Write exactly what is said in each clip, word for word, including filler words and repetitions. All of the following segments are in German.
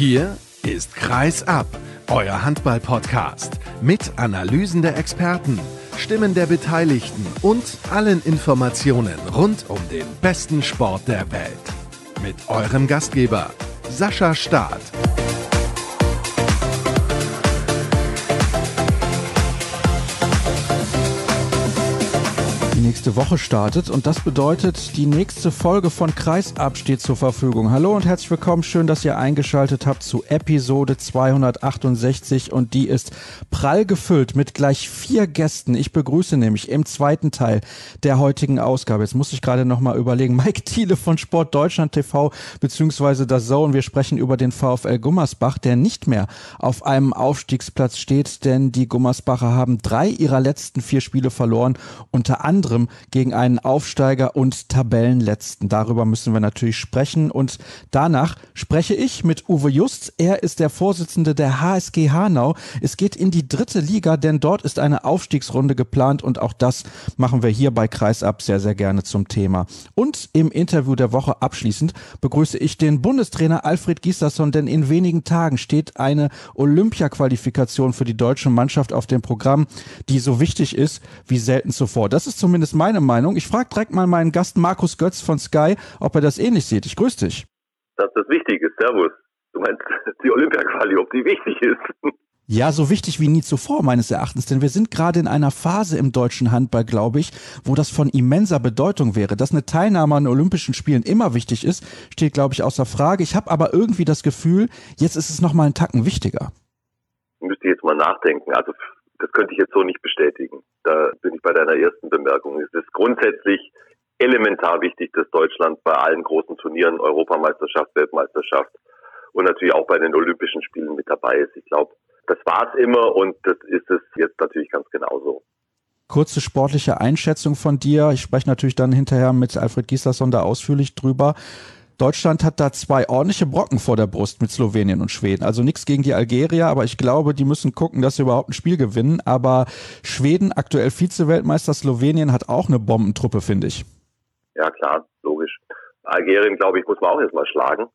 Hier ist Kreis ab, euer Handball-Podcast mit Analysen der Experten, Stimmen der Beteiligten und allen Informationen rund um den besten Sport der Welt. Mit eurem Gastgeber Sascha Staat. Die nächste Woche startet und das bedeutet, die nächste Folge von Kreis ab steht zur Verfügung. Hallo und herzlich willkommen, schön, dass ihr eingeschaltet habt zu Episode zweihundertachtundsechzig und die ist prall gefüllt mit gleich vier Gästen. Ich begrüße nämlich im zweiten Teil der heutigen Ausgabe, jetzt muss ich gerade nochmal überlegen, Mike Thiele von Sport Deutschland T V bzw. D A Z N. Wir sprechen über den VfL Gummersbach, der nicht mehr auf einem Aufstiegsplatz steht, denn die Gummersbacher haben drei ihrer letzten vier Spiele verloren, unter anderem gegen einen Aufsteiger und Tabellenletzten. Darüber müssen wir natürlich sprechen und danach spreche ich mit Uwe Just. Er ist der Vorsitzende der H S G Hanau. Es geht in die dritte Liga, denn dort ist eine Aufstiegsrunde geplant und auch das machen wir hier bei Kreis ab sehr, sehr gerne zum Thema. Und im Interview der Woche abschließend begrüße ich den Bundestrainer Alfred Gislason, denn in wenigen Tagen steht eine Olympia-Qualifikation für die deutsche Mannschaft auf dem Programm, die so wichtig ist wie selten zuvor. Das ist zumindest meine Meinung. Ich frage direkt mal meinen Gast Markus Götz von Sky, ob er das ähnlich sieht. Ich grüße dich. Das ist das Wichtige. Servus. Du meinst die Olympia-Quali, ob die wichtig ist? Ja, so wichtig wie nie zuvor meines Erachtens, denn wir sind gerade in einer Phase im deutschen Handball, glaube ich, wo das von immenser Bedeutung wäre. Dass eine Teilnahme an Olympischen Spielen immer wichtig ist, steht, glaube ich, außer Frage. Ich habe aber irgendwie das Gefühl, jetzt ist es noch mal einen Tacken wichtiger. Müsste jetzt mal nachdenken. Also das könnte ich jetzt so nicht bestätigen. Da bin ich bei deiner ersten Bemerkung. Es ist grundsätzlich elementar wichtig, dass Deutschland bei allen großen Turnieren, Europameisterschaft, Weltmeisterschaft und natürlich auch bei den Olympischen Spielen mit dabei ist. Ich glaube, das war es immer und das ist es jetzt natürlich ganz genauso. Kurze sportliche Einschätzung von dir. Ich spreche natürlich dann hinterher mit Alfred Gislason da ausführlich drüber. Deutschland hat da zwei ordentliche Brocken vor der Brust mit Slowenien und Schweden. Also nichts gegen die Algerier, aber ich glaube, die müssen gucken, dass sie überhaupt ein Spiel gewinnen. Aber Schweden, aktuell Vize-Weltmeister, Slowenien hat auch eine Bombentruppe, finde ich. Ja klar, logisch. Algerien, glaube ich, muss man auch erstmal schlagen.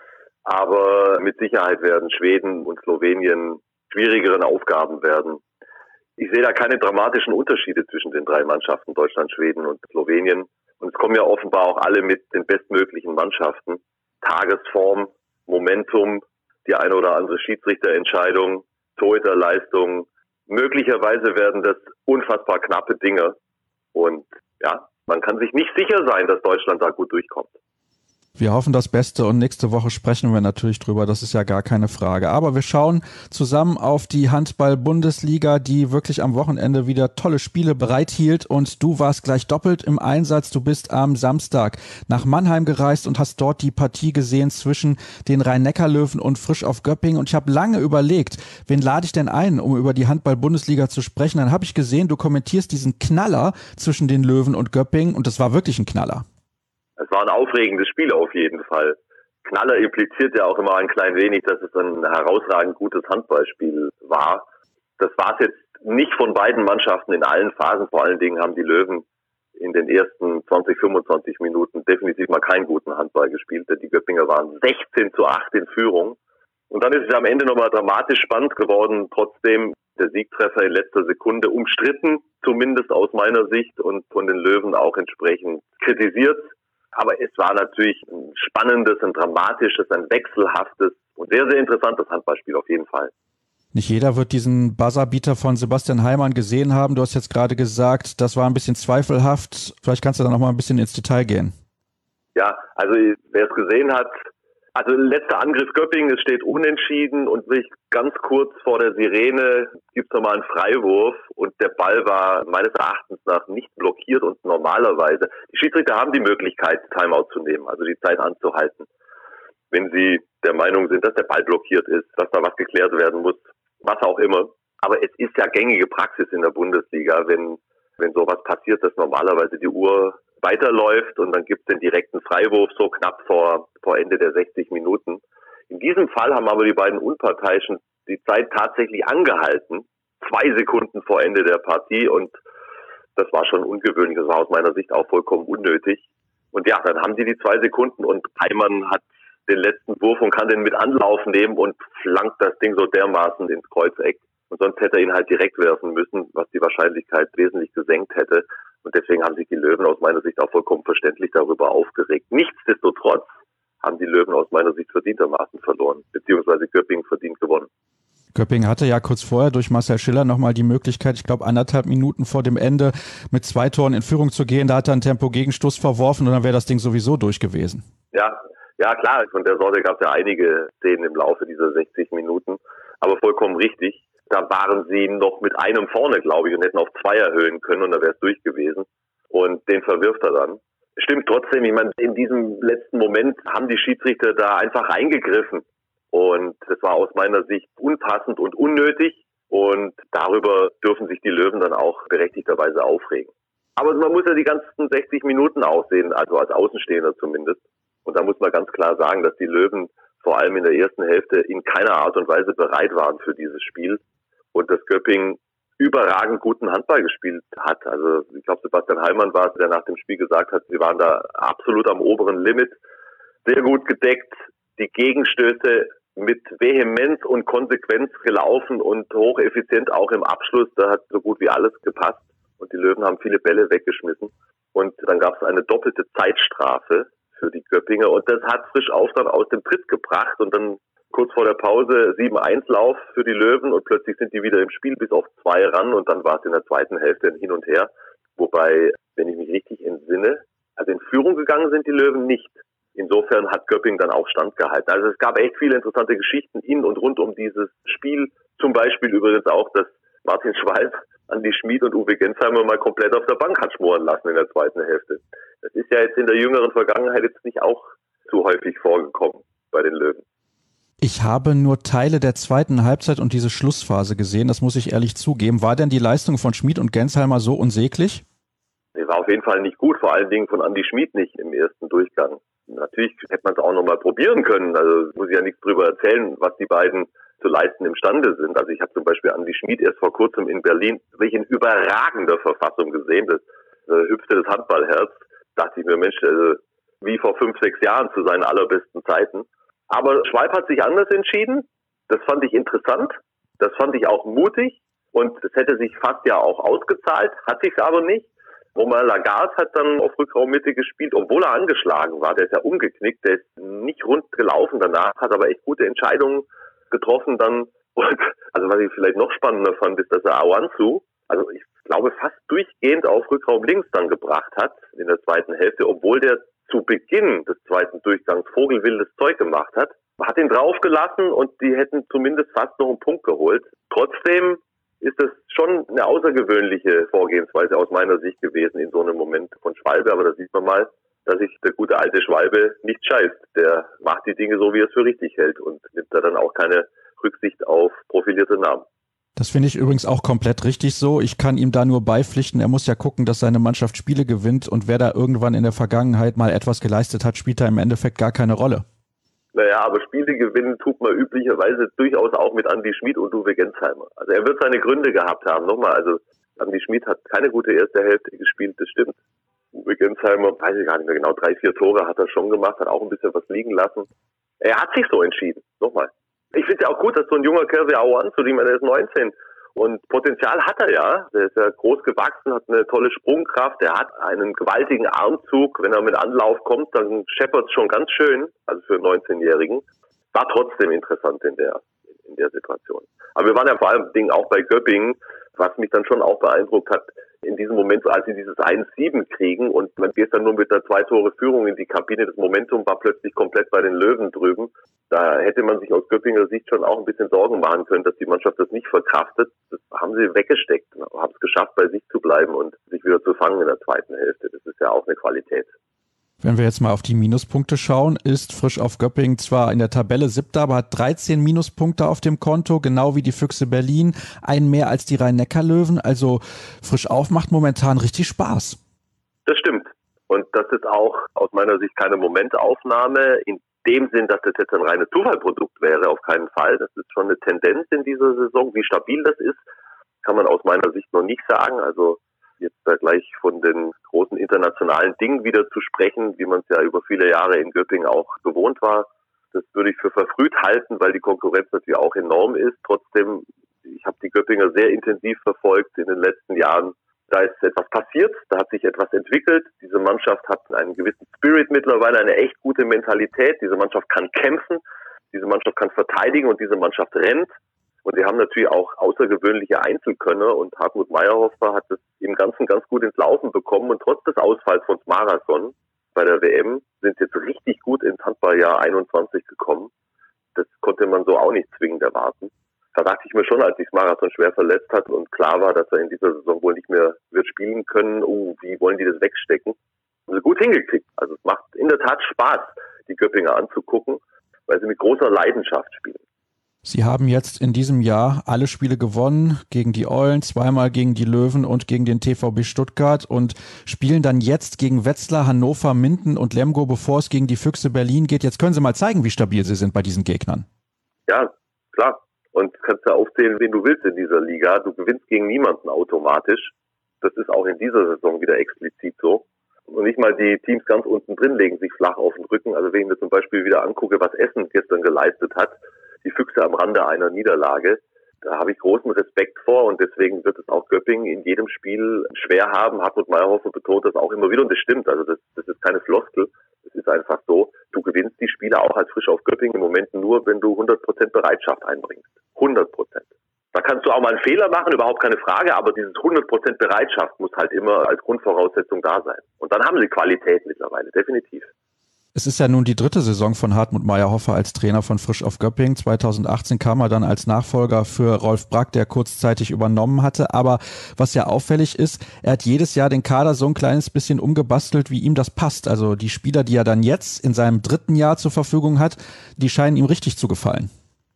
Aber mit Sicherheit werden Schweden und Slowenien schwierigeren Aufgaben werden. Ich sehe da keine dramatischen Unterschiede zwischen den drei Mannschaften, Deutschland, Schweden und Slowenien. Und es kommen ja offenbar auch alle mit den bestmöglichen Mannschaften. Tagesform, Momentum, die eine oder andere Schiedsrichterentscheidung, Torhüterleistung. Möglicherweise werden das unfassbar knappe Dinge. Und ja, man kann sich nicht sicher sein, dass Deutschland da gut durchkommt. Wir hoffen das Beste und nächste Woche sprechen wir natürlich drüber, das ist ja gar keine Frage. Aber wir schauen zusammen auf die Handball-Bundesliga, die wirklich am Wochenende wieder tolle Spiele bereithielt und du warst gleich doppelt im Einsatz. Du bist am Samstag nach Mannheim gereist und hast dort die Partie gesehen zwischen den Rhein-Neckar-Löwen und Frisch auf Göppingen und ich habe lange überlegt, wen lade ich denn ein, um über die Handball-Bundesliga zu sprechen. Dann habe ich gesehen, du kommentierst diesen Knaller zwischen den Löwen und Göppingen und das war wirklich ein Knaller. Es war ein aufregendes Spiel auf jeden Fall. Knaller impliziert ja auch immer ein klein wenig, dass es ein herausragend gutes Handballspiel war. Das war es jetzt nicht von beiden Mannschaften in allen Phasen. Vor allen Dingen haben die Löwen in den ersten zwanzig, fünfundzwanzig Minuten definitiv mal keinen guten Handball gespielt. Denn die Göppinger waren sechzehn zu acht in Führung. Und dann ist es am Ende nochmal dramatisch spannend geworden. Trotzdem der Siegtreffer in letzter Sekunde umstritten, zumindest aus meiner Sicht und von den Löwen auch entsprechend kritisiert. Aber es war natürlich ein spannendes, ein dramatisches, ein wechselhaftes und sehr, sehr interessantes Handballspiel auf jeden Fall. Nicht jeder wird diesen Buzzerbeater von Sebastian Heimann gesehen haben. Du hast jetzt gerade gesagt, das war ein bisschen zweifelhaft. Vielleicht kannst du da noch mal ein bisschen ins Detail gehen. Ja, also wer es gesehen hat, also letzter Angriff Göppingen, es steht unentschieden und sich ganz kurz vor der Sirene gibt es nochmal einen Freiwurf und der Ball war meines Erachtens nach nicht blockiert und normalerweise, die Schiedsrichter haben die Möglichkeit, Timeout zu nehmen, also die Zeit anzuhalten, wenn sie der Meinung sind, dass der Ball blockiert ist, dass da was geklärt werden muss, was auch immer. Aber es ist ja gängige Praxis in der Bundesliga, wenn wenn sowas passiert, dass normalerweise die Uhr weiterläuft und dann gibt es den direkten Freiwurf so knapp vor, vor Ende der sechzig Minuten. In diesem Fall haben aber die beiden Unparteiischen die Zeit tatsächlich angehalten, zwei Sekunden vor Ende der Partie und das war schon ungewöhnlich, das war aus meiner Sicht auch vollkommen unnötig. Und ja, dann haben sie die zwei Sekunden und Heimann hat den letzten Wurf und kann den mit Anlauf nehmen und flankt das Ding so dermaßen ins Kreuzeck. Und sonst hätte er ihn halt direkt werfen müssen, was die Wahrscheinlichkeit wesentlich gesenkt hätte. Und deswegen haben sich die Löwen aus meiner Sicht auch vollkommen verständlich darüber aufgeregt. Nichtsdestotrotz haben die Löwen aus meiner Sicht verdientermaßen verloren, beziehungsweise Göppingen verdient gewonnen. Göppingen hatte ja kurz vorher durch Marcel Schiller nochmal die Möglichkeit, ich glaube anderthalb Minuten vor dem Ende mit zwei Toren in Führung zu gehen. Da hat er einen Tempo-Gegenstoß verworfen und dann wäre das Ding sowieso durch gewesen. Ja, ja klar, von der Sorte gab es ja einige Szenen im Laufe dieser sechzig Minuten, aber vollkommen richtig. Da waren sie noch mit einem vorne, glaube ich, und hätten auf zwei erhöhen können und da wäre es durch gewesen. Und den verwirft er dann. Stimmt trotzdem, ich meine, in diesem letzten Moment haben die Schiedsrichter da einfach eingegriffen. Und das war aus meiner Sicht unpassend und unnötig. Und darüber dürfen sich die Löwen dann auch berechtigterweise aufregen. Aber man muss ja die ganzen sechzig Minuten auch sehen, also als Außenstehender zumindest. Und da muss man ganz klar sagen, dass die Löwen vor allem in der ersten Hälfte in keiner Art und Weise bereit waren für dieses Spiel. Und dass Göppingen überragend guten Handball gespielt hat. Also ich glaube, Sebastian Heilmann war es, der nach dem Spiel gesagt hat, sie waren da absolut am oberen Limit. Sehr gut gedeckt, die Gegenstöße mit Vehemenz und Konsequenz gelaufen und hocheffizient auch im Abschluss. Da hat so gut wie alles gepasst. Und die Löwen haben viele Bälle weggeschmissen. Und dann gab es eine doppelte Zeitstrafe für die Göppinger. Und das hat frisch auf dann aus dem Tritt gebracht. Und dann kurz vor der Pause sieben eins Lauf für die Löwen und plötzlich sind die wieder im Spiel bis auf zwei ran und dann war es in der zweiten Hälfte ein Hin und Her. Wobei, wenn ich mich richtig entsinne, also in Führung gegangen sind die Löwen nicht. Insofern hat Göppingen dann auch standgehalten. Also es gab echt viele interessante Geschichten in und rund um dieses Spiel. Zum Beispiel übrigens auch, dass Martin Schwalb Andi Schmid und Uwe Gensheimer mal komplett auf der Bank hat schmoren lassen in der zweiten Hälfte. Das ist ja jetzt in der jüngeren Vergangenheit jetzt nicht auch zu häufig vorgekommen bei den Löwen. Ich habe nur Teile der zweiten Halbzeit und diese Schlussphase gesehen, das muss ich ehrlich zugeben. War denn die Leistung von Schmid und Gensheimer so unsäglich? Die war auf jeden Fall nicht gut, vor allen Dingen von Andi Schmid nicht im ersten Durchgang. Natürlich hätte man es auch nochmal probieren können, also muss ich ja nichts drüber erzählen, was die beiden zu leisten imstande sind. Also ich habe zum Beispiel Andi Schmid erst vor kurzem in Berlin wirklich in überragender Verfassung gesehen, das äh, hüpfte das Handballherz. Dachte ich mir, Mensch, also wie vor fünf, sechs Jahren zu seinen allerbesten Zeiten. Aber Schwalb hat sich anders entschieden. Das fand ich interessant. Das fand ich auch mutig. Und das hätte sich fast ja auch ausgezahlt, hat sich aber nicht. Romain Lagarde hat dann auf Rückraummitte gespielt, obwohl er angeschlagen war. Der ist ja umgeknickt, der ist nicht rund gelaufen danach, hat aber echt gute Entscheidungen getroffen dann. Und also was ich vielleicht noch spannender fand, ist, dass er Awansu, also ich glaube fast durchgehend auf Rückraum links dann gebracht hat in der zweiten Hälfte, obwohl der zu Beginn des zweiten Durchgangs vogelwildes Zeug gemacht hat, hat ihn draufgelassen und die hätten zumindest fast noch einen Punkt geholt. Trotzdem ist das schon eine außergewöhnliche Vorgehensweise aus meiner Sicht gewesen in so einem Moment von Schwalbe, aber da sieht man mal, dass sich der gute alte Schwalbe nicht scheißt. Der macht die Dinge so, wie er es für richtig hält und nimmt da dann auch keine Rücksicht auf profilierte Namen. Das finde ich übrigens auch komplett richtig so. Ich kann ihm da nur beipflichten. Er muss ja gucken, dass seine Mannschaft Spiele gewinnt und wer da irgendwann in der Vergangenheit mal etwas geleistet hat, spielt da im Endeffekt gar keine Rolle. Naja, aber Spiele gewinnen tut man üblicherweise durchaus auch mit Andi Schmid und Uwe Gensheimer. Also er wird seine Gründe gehabt haben. Nochmal, also Andi Schmid hat keine gute erste Hälfte gespielt, das stimmt. Uwe Gensheimer, weiß ich gar nicht mehr genau, drei, vier Tore hat er schon gemacht, hat auch ein bisschen was liegen lassen. Er hat sich so entschieden. Nochmal. Ich finde es ja auch gut, dass so ein junger Kerl wie Aouan, zu dem er ist neunzehn, und Potenzial hat er ja. Der ist ja groß gewachsen, hat eine tolle Sprungkraft, der hat einen gewaltigen Armzug. Wenn er mit Anlauf kommt, dann scheppert es schon ganz schön, also für einen neunzehnjährigen. War trotzdem interessant in der in der Situation. Aber wir waren ja vor allem Dingen auch bei Göppingen, was mich dann schon auch beeindruckt hat, in diesem Moment, als sie dieses eins sieben kriegen und man geht dann nur mit einer Zwei-Tore-Führung in die Kabine, das Momentum war plötzlich komplett bei den Löwen drüben. Da hätte man sich aus Göppinger Sicht schon auch ein bisschen Sorgen machen können, dass die Mannschaft das nicht verkraftet. Das haben sie weggesteckt, haben es geschafft, bei sich zu bleiben und sich wieder zu fangen in der zweiten Hälfte. Das ist ja auch eine Qualität. Wenn wir jetzt mal auf die Minuspunkte schauen, ist Frisch auf Göppingen zwar in der Tabelle siebter, aber hat dreizehn Minuspunkte auf dem Konto, genau wie die Füchse Berlin, einen mehr als die Rhein-Neckar-Löwen. Also Frisch auf macht momentan richtig Spaß. Das stimmt. Und das ist auch aus meiner Sicht keine Momentaufnahme in dem Sinn, dass das jetzt ein reines Zufallprodukt wäre, auf keinen Fall. Das ist schon eine Tendenz in dieser Saison. Wie stabil das ist, kann man aus meiner Sicht noch nicht sagen. Also jetzt da gleich von den großen internationalen Dingen wieder zu sprechen, wie man es ja über viele Jahre in Göppingen auch gewohnt war. Das würde ich für verfrüht halten, weil die Konkurrenz natürlich auch enorm ist. Trotzdem, ich habe die Göppinger sehr intensiv verfolgt in den letzten Jahren. Da ist etwas passiert, da hat sich etwas entwickelt. Diese Mannschaft hat einen gewissen Spirit mittlerweile, eine echt gute Mentalität. Diese Mannschaft kann kämpfen, diese Mannschaft kann verteidigen und diese Mannschaft rennt. Und sie haben natürlich auch außergewöhnliche Einzelkönner und Hartmut Mayerhofer hat es im Ganzen ganz gut ins Laufen bekommen. Und trotz des Ausfalls von Marathon bei der W M sind jetzt richtig gut ins Handballjahr einundzwanzig gekommen. Das konnte man so auch nicht zwingend erwarten. Da dachte ich mir schon, als sich Marathon schwer verletzt hat und klar war, dass er in dieser Saison wohl nicht mehr wird spielen können, oh, wie wollen die das wegstecken? Haben sie gut hingekriegt. Also es macht in der Tat Spaß, die Göppinger anzugucken, weil sie mit großer Leidenschaft spielen. Sie haben jetzt in diesem Jahr alle Spiele gewonnen, gegen die Eulen, zweimal gegen die Löwen und gegen den T V B Stuttgart und spielen dann jetzt gegen Wetzlar, Hannover, Minden und Lemgo, bevor es gegen die Füchse Berlin geht. Jetzt können Sie mal zeigen, wie stabil Sie sind bei diesen Gegnern. Ja, klar. Und kannst ja aufzählen, wen du willst in dieser Liga. Du gewinnst gegen niemanden automatisch. Das ist auch in dieser Saison wieder explizit so. Und nicht mal die Teams ganz unten drin legen sich flach auf den Rücken. Also wenn ich mir zum Beispiel wieder angucke, was Essen gestern geleistet hat, die Füchse am Rande einer Niederlage, da habe ich großen Respekt vor und deswegen wird es auch Göppingen in jedem Spiel schwer haben. Hartmut Mayerhofer betont das auch immer wieder und das stimmt. Also das, das ist keine Floskel. Es ist einfach so, du gewinnst die Spiele auch als Frisch auf Göppingen im Moment nur, wenn du hundert Prozent Bereitschaft einbringst. hundert Prozent. Da kannst du auch mal einen Fehler machen, überhaupt keine Frage, aber dieses hundert Prozent Bereitschaft muss halt immer als Grundvoraussetzung da sein. Und dann haben sie Qualität mittlerweile, definitiv. Es ist ja nun die dritte Saison von Hartmut Mayerhofer als Trainer von Frisch auf Göppingen. zweitausendachtzehn kam er dann als Nachfolger für Rolf Brack, der kurzzeitig übernommen hatte. Aber was ja auffällig ist, er hat jedes Jahr den Kader so ein kleines bisschen umgebastelt, wie ihm das passt. Also die Spieler, die er dann jetzt in seinem dritten Jahr zur Verfügung hat, die scheinen ihm richtig zu gefallen.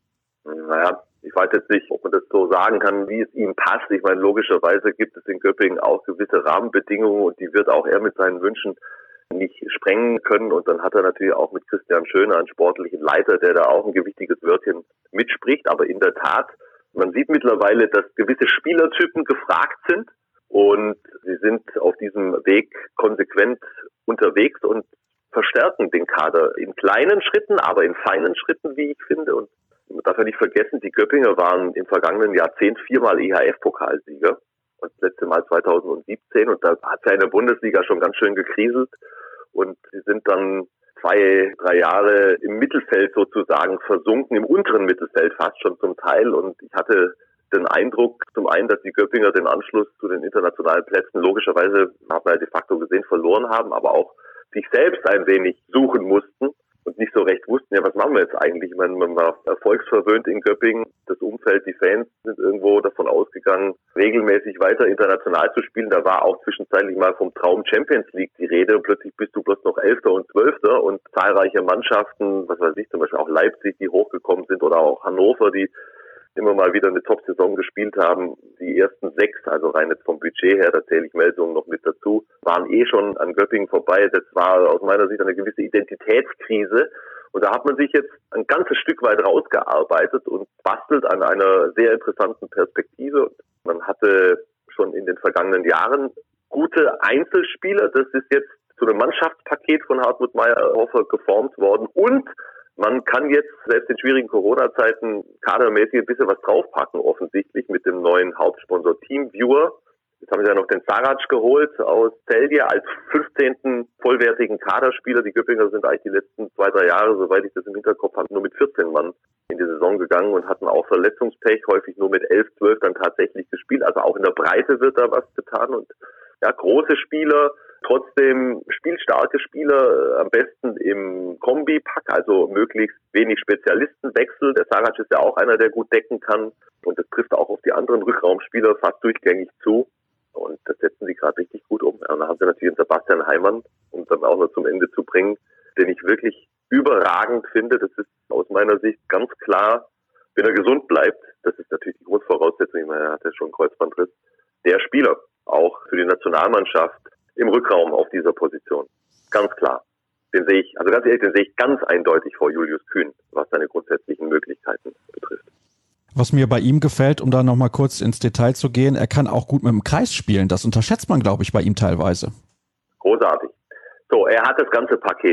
Naja, ich weiß jetzt nicht, ob man das so sagen kann, wie es ihm passt. Ich meine, logischerweise gibt es in Göppingen auch gewisse Rahmenbedingungen und die wird auch er mit seinen Wünschen nicht sprengen können. Und dann hat er natürlich auch mit Christian Schöner einen sportlichen Leiter, der da auch ein gewichtiges Wörtchen mitspricht. Aber in der Tat, man sieht mittlerweile, dass gewisse Spielertypen gefragt sind und sie sind auf diesem Weg konsequent unterwegs und verstärken den Kader in kleinen Schritten, aber in feinen Schritten, wie ich finde. Und man darf ja nicht vergessen, die Göppinger waren im vergangenen Jahrzehnt viermal E H F-Pokalsieger. Und das letzte Mal zweitausendsiebzehn und da hat es ja in der Bundesliga schon ganz schön gekriselt und sie sind dann zwei, drei Jahre im Mittelfeld sozusagen versunken, im unteren Mittelfeld fast schon zum Teil und ich hatte den Eindruck zum einen, dass die Göppinger den Anschluss zu den internationalen Plätzen logischerweise, hat man ja de facto gesehen, verloren haben, aber auch sich selbst ein wenig suchen mussten und nicht so recht wussten, ja, was machen wir jetzt eigentlich? Ich meine, man war erfolgsverwöhnt in Göppingen. Das Umfeld, die Fans sind irgendwo davon ausgegangen, regelmäßig weiter international zu spielen. Da war auch zwischenzeitlich mal vom Traum Champions League die Rede und plötzlich bist du bloß noch Elfter und Zwölfter und zahlreiche Mannschaften, was weiß ich, zum Beispiel auch Leipzig, die hochgekommen sind oder auch Hannover, die immer mal wieder eine Top-Saison gespielt haben. Die ersten sechs, also rein jetzt vom Budget her, da zähle ich Melsungen noch mit dazu, waren eh schon an Göppingen vorbei. Das war aus meiner Sicht eine gewisse Identitätskrise. Und da hat man sich jetzt ein ganzes Stück weit rausgearbeitet und bastelt an einer sehr interessanten Perspektive. Man hatte schon in den vergangenen Jahren gute Einzelspieler. Das ist jetzt zu einem Mannschaftspaket von Hartmut Mayerhofer geformt worden. Und man kann jetzt selbst in schwierigen Corona-Zeiten kadermäßig ein bisschen was draufpacken, offensichtlich mit dem neuen Hauptsponsor TeamViewer. Jetzt haben sie ja noch den Sarac geholt aus Celje als fünfzehnten vollwertigen Kaderspieler. Die Göppinger sind eigentlich die letzten zwei, drei Jahre, soweit ich das im Hinterkopf habe, nur mit vierzehn Mann in die Saison gegangen und hatten auch Verletzungspech, häufig nur mit elf, zwölf dann tatsächlich gespielt. Also auch in der Breite wird da was getan und ja, große Spieler, trotzdem spielstarke Spieler, am besten im Kombi-Pack, also möglichst wenig Spezialistenwechsel. Der Sarac ist ja auch einer, der gut decken kann und das trifft auch auf die anderen Rückraumspieler fast durchgängig zu und das setzen sie gerade richtig gut um. Ja, dann haben sie natürlich den Sebastian Heimann, um dann auch noch zum Ende zu bringen, den ich wirklich überragend finde. Das ist aus meiner Sicht ganz klar, wenn er gesund bleibt, das ist natürlich die Grundvoraussetzung, ich meine, er hat ja schon einen Kreuzbandriss, der Spieler auch für die Nationalmannschaft im Rückraum auf dieser Position. Ganz klar. Den sehe ich, also ganz ehrlich, den sehe ich ganz eindeutig vor Julius Kühn, was seine grundsätzlichen Möglichkeiten betrifft. Was mir bei ihm gefällt, um da nochmal kurz ins Detail zu gehen, er kann auch gut mit dem Kreis spielen. Das unterschätzt man, glaube ich, bei ihm teilweise. Großartig. So, er hat das ganze Paket.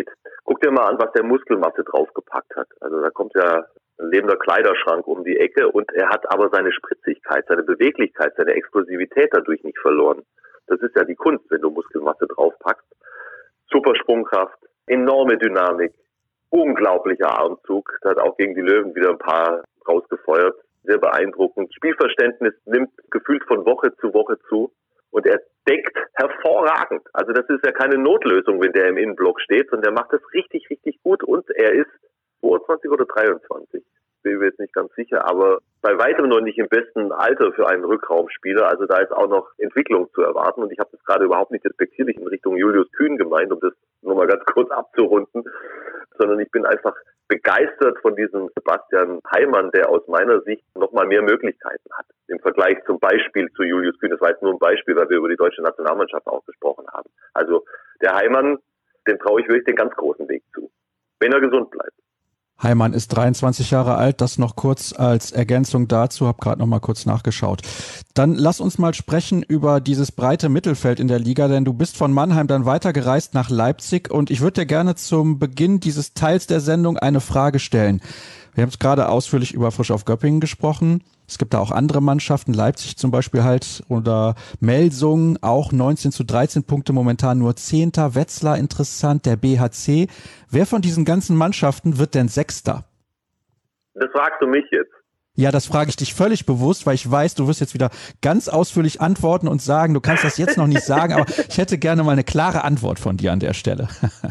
Guck dir mal an, was der Muskelmasse draufgepackt hat. Also da kommt ja ein lebender Kleiderschrank um die Ecke und er hat aber seine Spritzigkeit, seine Beweglichkeit, seine Explosivität dadurch nicht verloren. Das ist ja die Kunst, wenn du Muskelmasse draufpackst. Super Sprungkraft, enorme Dynamik, unglaublicher Armzug. Da hat auch gegen die Löwen wieder ein paar rausgefeuert. Sehr beeindruckend. Spielverständnis nimmt gefühlt von Woche zu Woche zu. Und er deckt hervorragend. Also das ist ja keine Notlösung, wenn der im Innenblock steht, sondern der macht das richtig, richtig gut. Und er ist zweiundzwanzig oder dreiundzwanzig. Bin mir jetzt nicht ganz sicher, aber bei weitem noch nicht im besten Alter für einen Rückraumspieler. Also da ist auch noch Entwicklung zu erwarten. Und ich habe das gerade überhaupt nicht despektierlich in Richtung Julius Kühn gemeint, um das nur mal ganz kurz abzurunden, sondern ich bin einfach begeistert von diesem Sebastian Heimann, der aus meiner Sicht noch mal mehr Möglichkeiten hat. Im Vergleich zum Beispiel zu Julius Kühn. Das war jetzt nur ein Beispiel, weil wir über die deutsche Nationalmannschaft auch gesprochen haben. Also der Heimann, dem traue ich wirklich den ganz großen Weg zu, wenn er gesund bleibt. Heimann ist dreiundzwanzig Jahre alt, das noch kurz als Ergänzung dazu, habe gerade noch mal kurz nachgeschaut. Dann lass uns mal sprechen über dieses breite Mittelfeld in der Liga, denn du bist von Mannheim dann weitergereist nach Leipzig und ich würde dir gerne zum Beginn dieses Teils der Sendung eine Frage stellen. Wir haben es gerade ausführlich über Frisch auf Göppingen gesprochen. Es gibt da auch andere Mannschaften, Leipzig zum Beispiel halt oder Melsungen, auch neunzehn zu dreizehn Punkte, momentan nur Zehnter. Wetzlar interessant, der B H C. Wer von diesen ganzen Mannschaften wird denn Sechster? Das fragst du mich jetzt. Ja, das frage ich dich völlig bewusst, weil ich weiß, du wirst jetzt wieder ganz ausführlich antworten und sagen, du kannst das jetzt noch nicht sagen, aber ich hätte gerne mal eine klare Antwort von dir an der Stelle.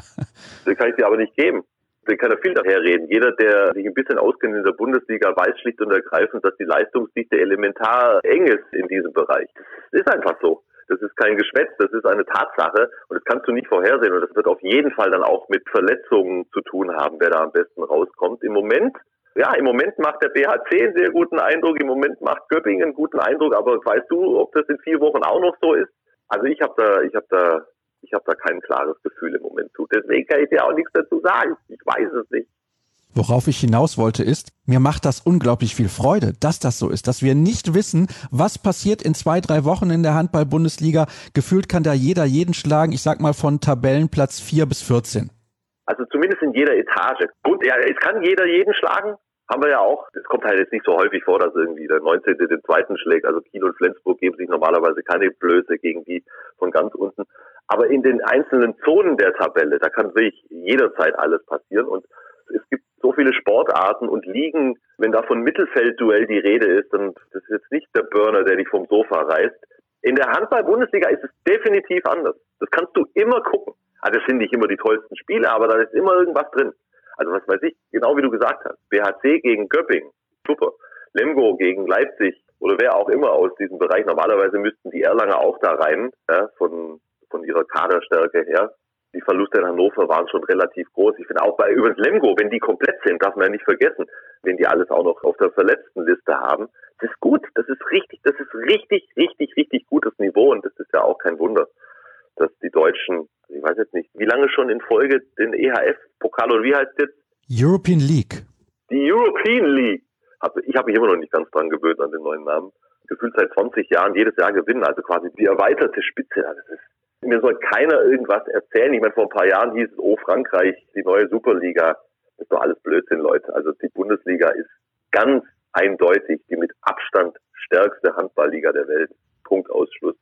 Das kann ich dir aber nicht geben. Da kann ja viel daher reden. Jeder, der sich ein bisschen auskennt in der Bundesliga, weiß schlicht und ergreifend, dass die Leistungsdichte elementar eng ist in diesem Bereich. Das ist einfach so. Das ist kein Geschwätz, das ist eine Tatsache und das kannst du nicht vorhersehen und das wird auf jeden Fall dann auch mit Verletzungen zu tun haben, wer da am besten rauskommt. Im Moment, ja, im Moment macht der B H C einen sehr guten Eindruck, im Moment macht Göppingen einen guten Eindruck, aber weißt du, ob das in vier Wochen auch noch so ist? Also ich habe da, ich habe da Ich habe da kein klares Gefühl im Moment zu. Deswegen kann ich dir auch nichts dazu sagen. Ich weiß es nicht. Worauf ich hinaus wollte ist, mir macht das unglaublich viel Freude, dass das so ist, dass wir nicht wissen, was passiert in zwei, drei Wochen in der Handball-Bundesliga. Gefühlt kann da jeder jeden schlagen, ich sag mal von Tabellenplatz vier bis vierzehn. Also zumindest in jeder Etage. Gut, ja, es kann jeder jeden schlagen. Haben wir ja auch. Es kommt halt jetzt nicht so häufig vor, dass irgendwie der neunzehnte den zweiten schlägt. Also Kiel und Flensburg geben sich normalerweise keine Blöße gegen die von ganz unten. Aber in den einzelnen Zonen der Tabelle, da kann wirklich jederzeit alles passieren. Und es gibt so viele Sportarten und Ligen, wenn da von Mittelfeldduell die Rede ist, dann das ist jetzt nicht der Burner, der dich vom Sofa reißt. In der Handball-Bundesliga ist es definitiv anders. Das kannst du immer gucken. Also das sind nicht immer die tollsten Spiele, aber da ist immer irgendwas drin. Also was weiß ich, genau wie du gesagt hast. B H C gegen Göppingen, super. Lemgo gegen Leipzig oder wer auch immer aus diesem Bereich. Normalerweise müssten die Erlanger auch da rein, ja, von von ihrer Kaderstärke her. Die Verluste in Hannover waren schon relativ groß. Ich finde auch bei übrigens Lemgo, wenn die komplett sind, darf man ja nicht vergessen, wenn die alles auch noch auf der Verletztenliste haben. Das ist gut, das ist richtig, das ist richtig, richtig, richtig gutes Niveau und das ist ja auch kein Wunder, dass die Deutschen, ich weiß jetzt nicht, wie lange schon in Folge den E H F-Pokal oder wie heißt es jetzt? European League. Die European League. Ich habe mich immer noch nicht ganz dran gewöhnt an den neuen Namen. Gefühlt seit zwanzig Jahren jedes Jahr gewinnen, also quasi die erweiterte Spitze. Das ist Mir soll keiner irgendwas erzählen. Ich meine, vor ein paar Jahren hieß es, oh Frankreich, die neue Superliga. Das ist doch alles Blödsinn, Leute. Also die Bundesliga ist ganz eindeutig die mit Abstand stärkste Handballliga der Welt. Punkt, Ausschluss.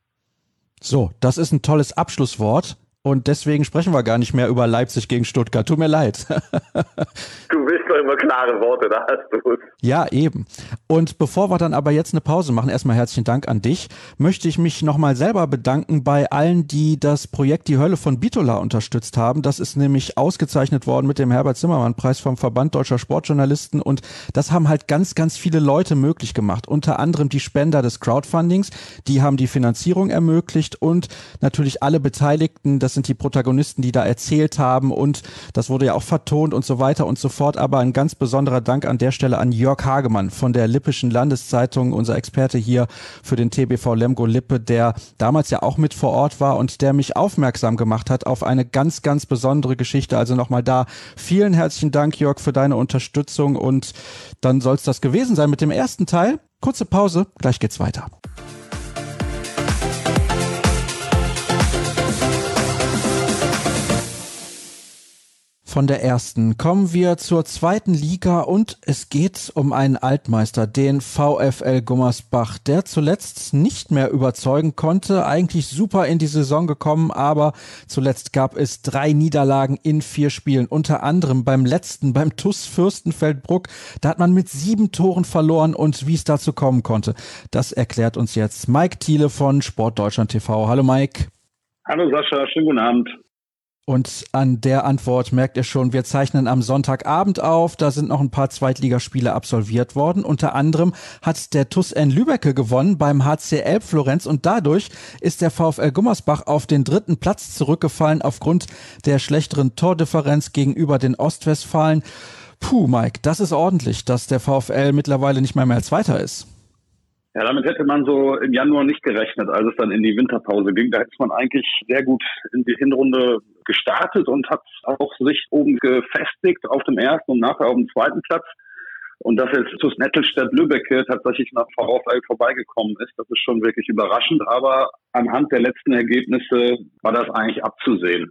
So, das ist ein tolles Abschlusswort. Und deswegen sprechen wir gar nicht mehr über Leipzig gegen Stuttgart. Tut mir leid. Du willst doch immer klare Worte, da hast du es. Ja, eben. Und bevor wir dann aber jetzt eine Pause machen, erstmal herzlichen Dank an dich, möchte ich mich nochmal selber bedanken bei allen, die das Projekt Die Hölle von Bitola unterstützt haben. Das ist nämlich ausgezeichnet worden mit dem Herbert-Zimmermann-Preis vom Verband Deutscher Sportjournalisten. Und das haben halt ganz, ganz viele Leute möglich gemacht. Unter anderem die Spender des Crowdfundings. Die haben die Finanzierung ermöglicht und natürlich alle Beteiligten. Das sind die Protagonisten, die da erzählt haben und das wurde ja auch vertont und so weiter und so fort. Aber ein ganz besonderer Dank an der Stelle an Jörg Hagemann von der Lippischen Landeszeitung, unser Experte hier für den T B V Lemgo Lippe, der damals ja auch mit vor Ort war und der mich aufmerksam gemacht hat auf eine ganz, ganz besondere Geschichte. Also nochmal da vielen herzlichen Dank, Jörg, für deine Unterstützung und dann soll es das gewesen sein mit dem ersten Teil. Kurze Pause, gleich geht's weiter. Von der ersten kommen wir zur zweiten Liga und es geht um einen Altmeister, den VfL Gummersbach, der zuletzt nicht mehr überzeugen konnte, eigentlich super in die Saison gekommen, aber zuletzt gab es drei Niederlagen in vier Spielen, unter anderem beim letzten, beim T U S Fürstenfeldbruck, da hat man mit sieben Toren verloren und wie es dazu kommen konnte, das erklärt uns jetzt Mike Thiele von Sportdeutschland T V. Hallo Mike. Hallo Sascha, schönen guten Abend. Und an der Antwort merkt ihr schon, wir zeichnen am Sonntagabend auf. Da sind noch ein paar Zweitligaspiele absolviert worden. Unter anderem hat der T U S N Lübbecke gewonnen beim H C Elbflorenz und dadurch ist der VfL Gummersbach auf den dritten Platz zurückgefallen aufgrund der schlechteren Tordifferenz gegenüber den Ostwestfalen. Puh, Mike, das ist ordentlich, dass der VfL mittlerweile nicht mehr mehr Zweiter ist. Ja, damit hätte man so im Januar nicht gerechnet, als es dann in die Winterpause ging. Da hätte man eigentlich sehr gut in die Hinrunde gestartet und hat auch sich oben gefestigt auf dem ersten und nachher auf dem zweiten Platz. Und dass jetzt T U S Nettelstedt-Lübbecke tatsächlich nach VfL vorbeigekommen ist, das ist schon wirklich überraschend. Aber anhand der letzten Ergebnisse war das eigentlich abzusehen.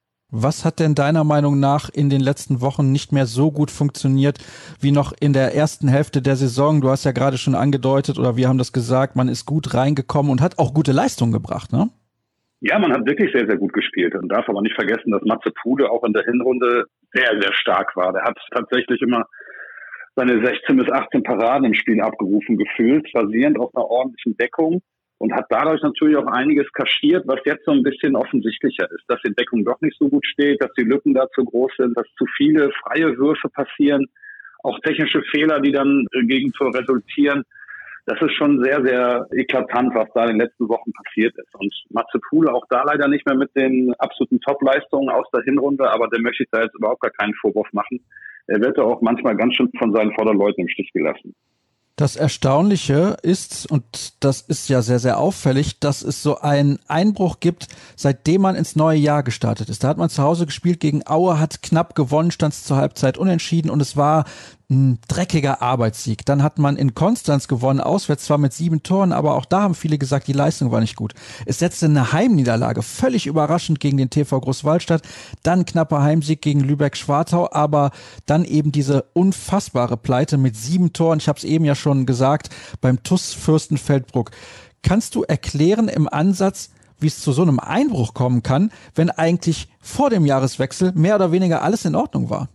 Was hat denn deiner Meinung nach in den letzten Wochen nicht mehr so gut funktioniert wie noch in der ersten Hälfte der Saison? Du hast ja gerade schon angedeutet oder wir haben das gesagt, man ist gut reingekommen und hat auch gute Leistungen gebracht, ne? Ja, man hat wirklich sehr, sehr gut gespielt und darf aber nicht vergessen, dass Matze Pude auch in der Hinrunde sehr, sehr stark war. Der hat tatsächlich immer seine sechzehn bis achtzehn Paraden im Spiel abgerufen gefühlt, basierend auf einer ordentlichen Deckung. Und hat dadurch natürlich auch einiges kaschiert, was jetzt so ein bisschen offensichtlicher ist, dass die Deckung doch nicht so gut steht, dass die Lücken da zu groß sind, dass zu viele freie Würfe passieren, auch technische Fehler, die dann gegen Tor resultieren. Das ist schon sehr, sehr eklatant, was da in den letzten Wochen passiert ist. Und Matze Puhle auch da leider nicht mehr mit den absoluten Top-Leistungen aus der Hinrunde, aber der möchte ich da jetzt überhaupt gar keinen Vorwurf machen. Er wird ja auch manchmal ganz schön von seinen Vorderleuten im Stich gelassen. Das Erstaunliche ist, und das ist ja sehr, sehr auffällig, dass es so einen Einbruch gibt, seitdem man ins neue Jahr gestartet ist. Da hat man zu Hause gespielt gegen Aue, hat knapp gewonnen, stand es zur Halbzeit unentschieden und es war ein dreckiger Arbeitssieg. Dann hat man in Konstanz gewonnen, auswärts zwar mit sieben Toren, aber auch da haben viele gesagt, die Leistung war nicht gut. Es setzte eine Heimniederlage, völlig überraschend gegen den T V Großwallstadt, dann knapper Heimsieg gegen Lübeck-Schwartau, aber dann eben diese unfassbare Pleite mit sieben Toren, ich habe es eben ja schon gesagt, beim T U S Fürstenfeldbruck. Kannst du erklären im Ansatz, wie es zu so einem Einbruch kommen kann, wenn eigentlich vor dem Jahreswechsel mehr oder weniger alles in Ordnung war?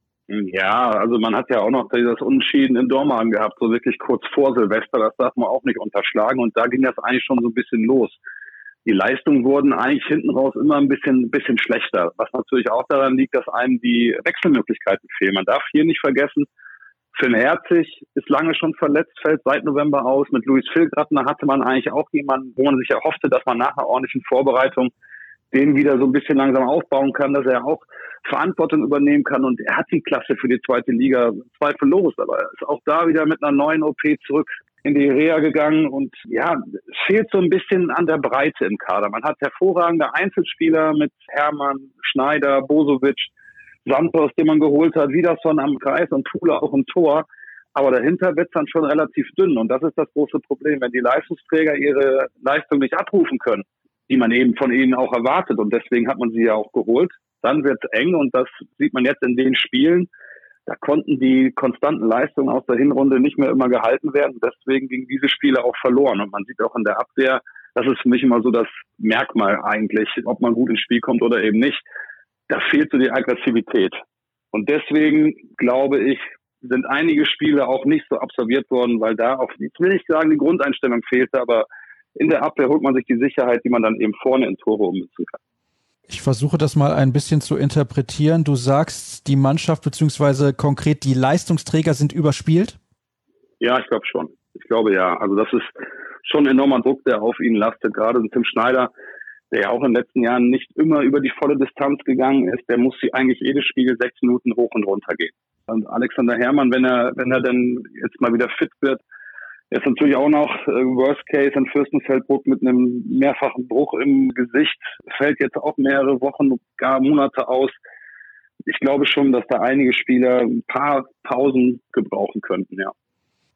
Ja, also man hat ja auch noch das Unentschieden in Dormagen gehabt, so wirklich kurz vor Silvester, das darf man auch nicht unterschlagen und da ging das eigentlich schon so ein bisschen los. Die Leistungen wurden eigentlich hinten raus immer ein bisschen, bisschen schlechter, was natürlich auch daran liegt, dass einem die Wechselmöglichkeiten fehlen. Man darf hier nicht vergessen, Finn Herzig ist lange schon verletzt, fällt seit November aus. Mit Luis Filgrattner hatte man eigentlich auch jemanden, wo man sich erhoffte, dass man nach einer ordentlichen Vorbereitung den wieder so ein bisschen langsam aufbauen kann, dass er auch Verantwortung übernehmen kann und er hat die Klasse für die zweite Liga zweifellos, aber er ist auch da wieder mit einer neuen O P zurück in die Reha gegangen und ja, es fehlt so ein bisschen an der Breite im Kader. Man hat hervorragende Einzelspieler mit Hermann, Schneider, Bosovic, Santos, den man geholt hat, Wiederson am Kreis und Pula auch im Tor, aber dahinter wird es dann schon relativ dünn und das ist das große Problem, wenn die Leistungsträger ihre Leistung nicht abrufen können, die man eben von ihnen auch erwartet und deswegen hat man sie ja auch geholt. Dann wird es eng und das sieht man jetzt in den Spielen. Da konnten die konstanten Leistungen aus der Hinrunde nicht mehr immer gehalten werden. Deswegen gingen diese Spiele auch verloren. Und man sieht auch in der Abwehr, das ist für mich immer so das Merkmal eigentlich, ob man gut ins Spiel kommt oder eben nicht. Da fehlt so die Aggressivität. Und deswegen glaube ich, sind einige Spiele auch nicht so absolviert worden, weil da auch, ich will nicht sagen, die Grundeinstellung fehlte, aber in der Abwehr holt man sich die Sicherheit, die man dann eben vorne in Tore ummünzen kann. Ich versuche das mal ein bisschen zu interpretieren. Du sagst, die Mannschaft beziehungsweise konkret die Leistungsträger sind überspielt? Ja, ich glaube schon. Ich glaube ja. Also das ist schon ein enormer Druck, der auf ihn lastet. Gerade Tim Schneider, der ja auch in den letzten Jahren nicht immer über die volle Distanz gegangen ist, der muss sie eigentlich jedes Spiel sechs Minuten hoch und runter gehen. Und Alexander Hermann, wenn er, wenn er dann jetzt mal wieder fit wird, er ist natürlich auch noch äh, Worst Case in Fürstenfeldbruck mit einem mehrfachen Bruch im Gesicht, fällt jetzt auch mehrere Wochen, gar Monate aus. Ich glaube schon, dass da einige Spieler ein paar Pausen gebrauchen könnten, ja.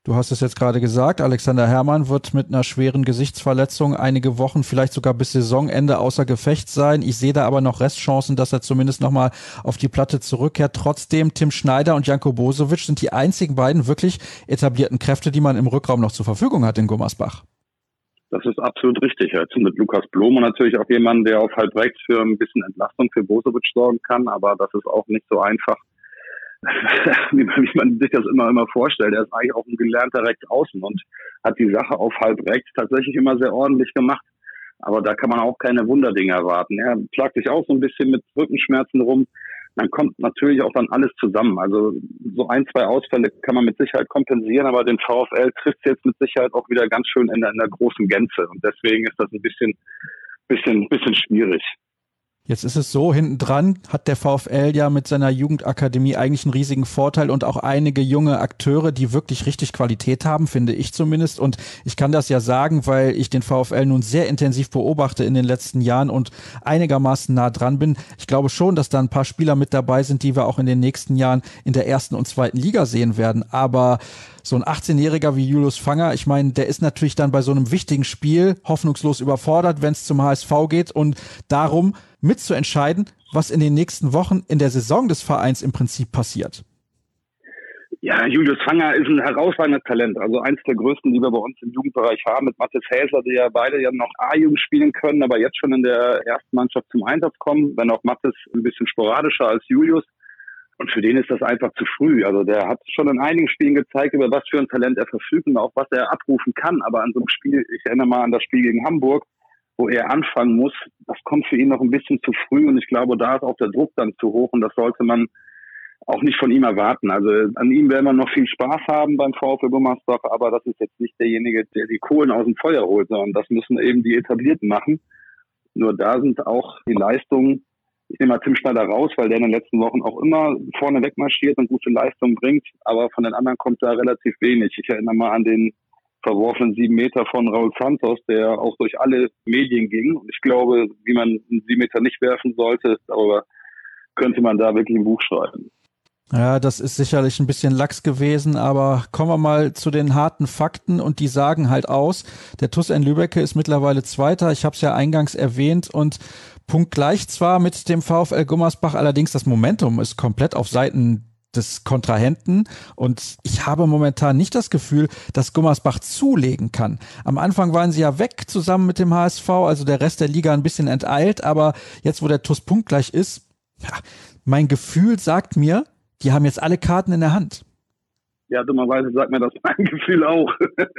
Du hast es jetzt gerade gesagt, Alexander Herrmann wird mit einer schweren Gesichtsverletzung einige Wochen, vielleicht sogar bis Saisonende außer Gefecht sein. Ich sehe da aber noch Restchancen, dass er zumindest nochmal auf die Platte zurückkehrt. Trotzdem, Tim Schneider und Janko Bosovic sind die einzigen beiden wirklich etablierten Kräfte, die man im Rückraum noch zur Verfügung hat in Gummersbach. Das ist absolut richtig. Jetzt mit Lukas Blom und natürlich auch jemand, der auf halb rechts für ein bisschen Entlastung für Bosovic sorgen kann, aber das ist auch nicht so einfach, wie man sich das immer immer vorstellt. Er ist eigentlich auch ein gelernter Rechtsaußen und hat die Sache auf halb rechts tatsächlich immer sehr ordentlich gemacht. Aber da kann man auch keine Wunderdinge erwarten. Er plagt sich auch so ein bisschen mit Rückenschmerzen rum. Dann kommt natürlich auch dann alles zusammen. Also so ein, zwei Ausfälle kann man mit Sicherheit kompensieren, aber den VfL trifft es jetzt mit Sicherheit auch wieder ganz schön in der, in der großen Gänze. Und deswegen ist das ein bisschen, bisschen, bisschen schwierig. Jetzt ist es so, hinten dran hat der VfL ja mit seiner Jugendakademie eigentlich einen riesigen Vorteil und auch einige junge Akteure, die wirklich richtig Qualität haben, finde ich zumindest. Und ich kann das ja sagen, weil ich den VfL nun sehr intensiv beobachte in den letzten Jahren und einigermaßen nah dran bin. Ich glaube schon, dass da ein paar Spieler mit dabei sind, die wir auch in den nächsten Jahren in der ersten und zweiten Liga sehen werden. Aber so ein achtzehnjähriger wie Julius Fanger, ich meine, der ist natürlich dann bei so einem wichtigen Spiel hoffnungslos überfordert, wenn es zum H S V geht und darum mitzuentscheiden, was in den nächsten Wochen in der Saison des Vereins im Prinzip passiert. Ja, Julius Fanger ist ein herausragendes Talent, also eins der größten, die wir bei uns im Jugendbereich haben, mit Mathis Häsler, die ja beide ja noch A-Jugend spielen können, aber jetzt schon in der ersten Mannschaft zum Einsatz kommen, wenn auch Mathis ein bisschen sporadischer als Julius. Und für den ist das einfach zu früh. Also der hat schon in einigen Spielen gezeigt, über was für ein Talent er verfügt und auch was er abrufen kann. Aber an so einem Spiel, ich erinnere mal an das Spiel gegen Hamburg, wo er anfangen muss, das kommt für ihn noch ein bisschen zu früh. Und ich glaube, da ist auch der Druck dann zu hoch. Und das sollte man auch nicht von ihm erwarten. Also an ihm werden wir noch viel Spaß haben beim VfL Gummersbach. Aber das ist jetzt nicht derjenige, der die Kohlen aus dem Feuer holt, sondern das müssen eben die Etablierten machen. Nur da sind auch die Leistungen, ich nehme mal Tim Schneider raus, weil der in den letzten Wochen auch immer vorne wegmarschiert und gute Leistungen bringt. Aber von den anderen kommt da relativ wenig. Ich erinnere mal an den verworfenen sieben Meter von Raul Santos, der auch durch alle Medien ging. Und ich glaube, wie man einen sieben Meter nicht werfen sollte, darüber könnte man da wirklich ein Buch schreiben. Ja, das ist sicherlich ein bisschen lax gewesen, aber kommen wir mal zu den harten Fakten und die sagen halt aus, der T U S N Lübbecke ist mittlerweile Zweiter, ich habe es ja eingangs erwähnt und punktgleich zwar mit dem VfL Gummersbach, allerdings das Momentum ist komplett auf Seiten des Kontrahenten und ich habe momentan nicht das Gefühl, dass Gummersbach zulegen kann. Am Anfang waren sie ja weg zusammen mit dem H S V, also der Rest der Liga ein bisschen enteilt, aber jetzt, wo der T U S punktgleich ist, ja, mein Gefühl sagt mir, die haben jetzt alle Karten in der Hand. Ja, dummerweise sagt mir das mein Gefühl auch.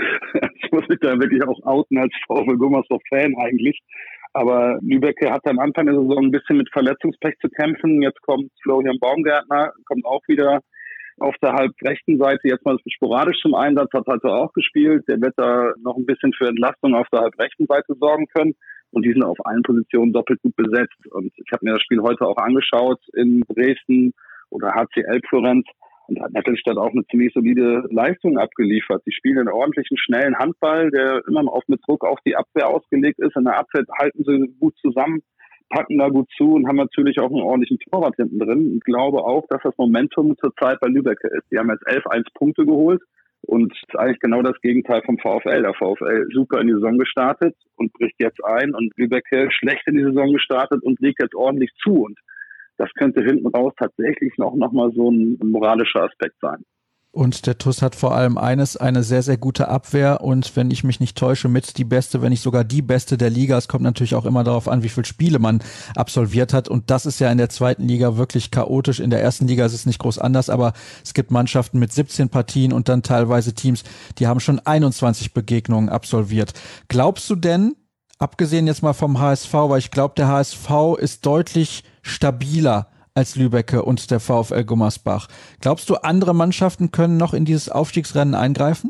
Ich muss mich da wirklich auch outen als VfL Gummersbach-Fan eigentlich. Aber Lübbecke hatte am Anfang der Saison ein bisschen mit Verletzungspech zu kämpfen. Jetzt kommt Florian Baumgärtner, kommt auch wieder auf der halb rechten Seite jetzt mal sporadisch zum Einsatz, hat also auch gespielt. Der wird da noch ein bisschen für Entlastung auf der halb rechten Seite sorgen können. Und die sind auf allen Positionen doppelt gut besetzt. Und ich habe mir das Spiel heute auch angeschaut in Dresden oder H C Elbflorenz und hat Nettelstedt auch eine ziemlich solide Leistung abgeliefert. Die spielen einen ordentlichen, schnellen Handball, der immer auch mit Druck auf die Abwehr ausgelegt ist. In der Abwehr halten sie gut zusammen, packen da gut zu und haben natürlich auch einen ordentlichen Torwart hinten drin. Ich glaube auch, dass das Momentum zurzeit bei Lübbecke ist. Die haben jetzt elf eins Punkte geholt und ist eigentlich genau das Gegenteil vom VfL. Der VfL super in die Saison gestartet und bricht jetzt ein und Lübbecke schlecht in die Saison gestartet und legt jetzt ordentlich zu. Und das könnte hinten raus tatsächlich noch, noch mal so ein moralischer Aspekt sein. Und der T U S hat vor allem eines, eine sehr, sehr gute Abwehr und wenn ich mich nicht täusche, mit die beste, wenn nicht sogar die beste der Liga. Es kommt natürlich auch immer darauf an, wie viele Spiele man absolviert hat und das ist ja in der zweiten Liga wirklich chaotisch. In der ersten Liga ist es nicht groß anders, aber es gibt Mannschaften mit siebzehn Partien und dann teilweise Teams, die haben schon einundzwanzig Begegnungen absolviert. Glaubst du denn, abgesehen jetzt mal vom H S V, weil ich glaube, der H S V ist deutlich stabiler als Lübbecke und der VfL Gummersbach. Glaubst du, andere Mannschaften können noch in dieses Aufstiegsrennen eingreifen?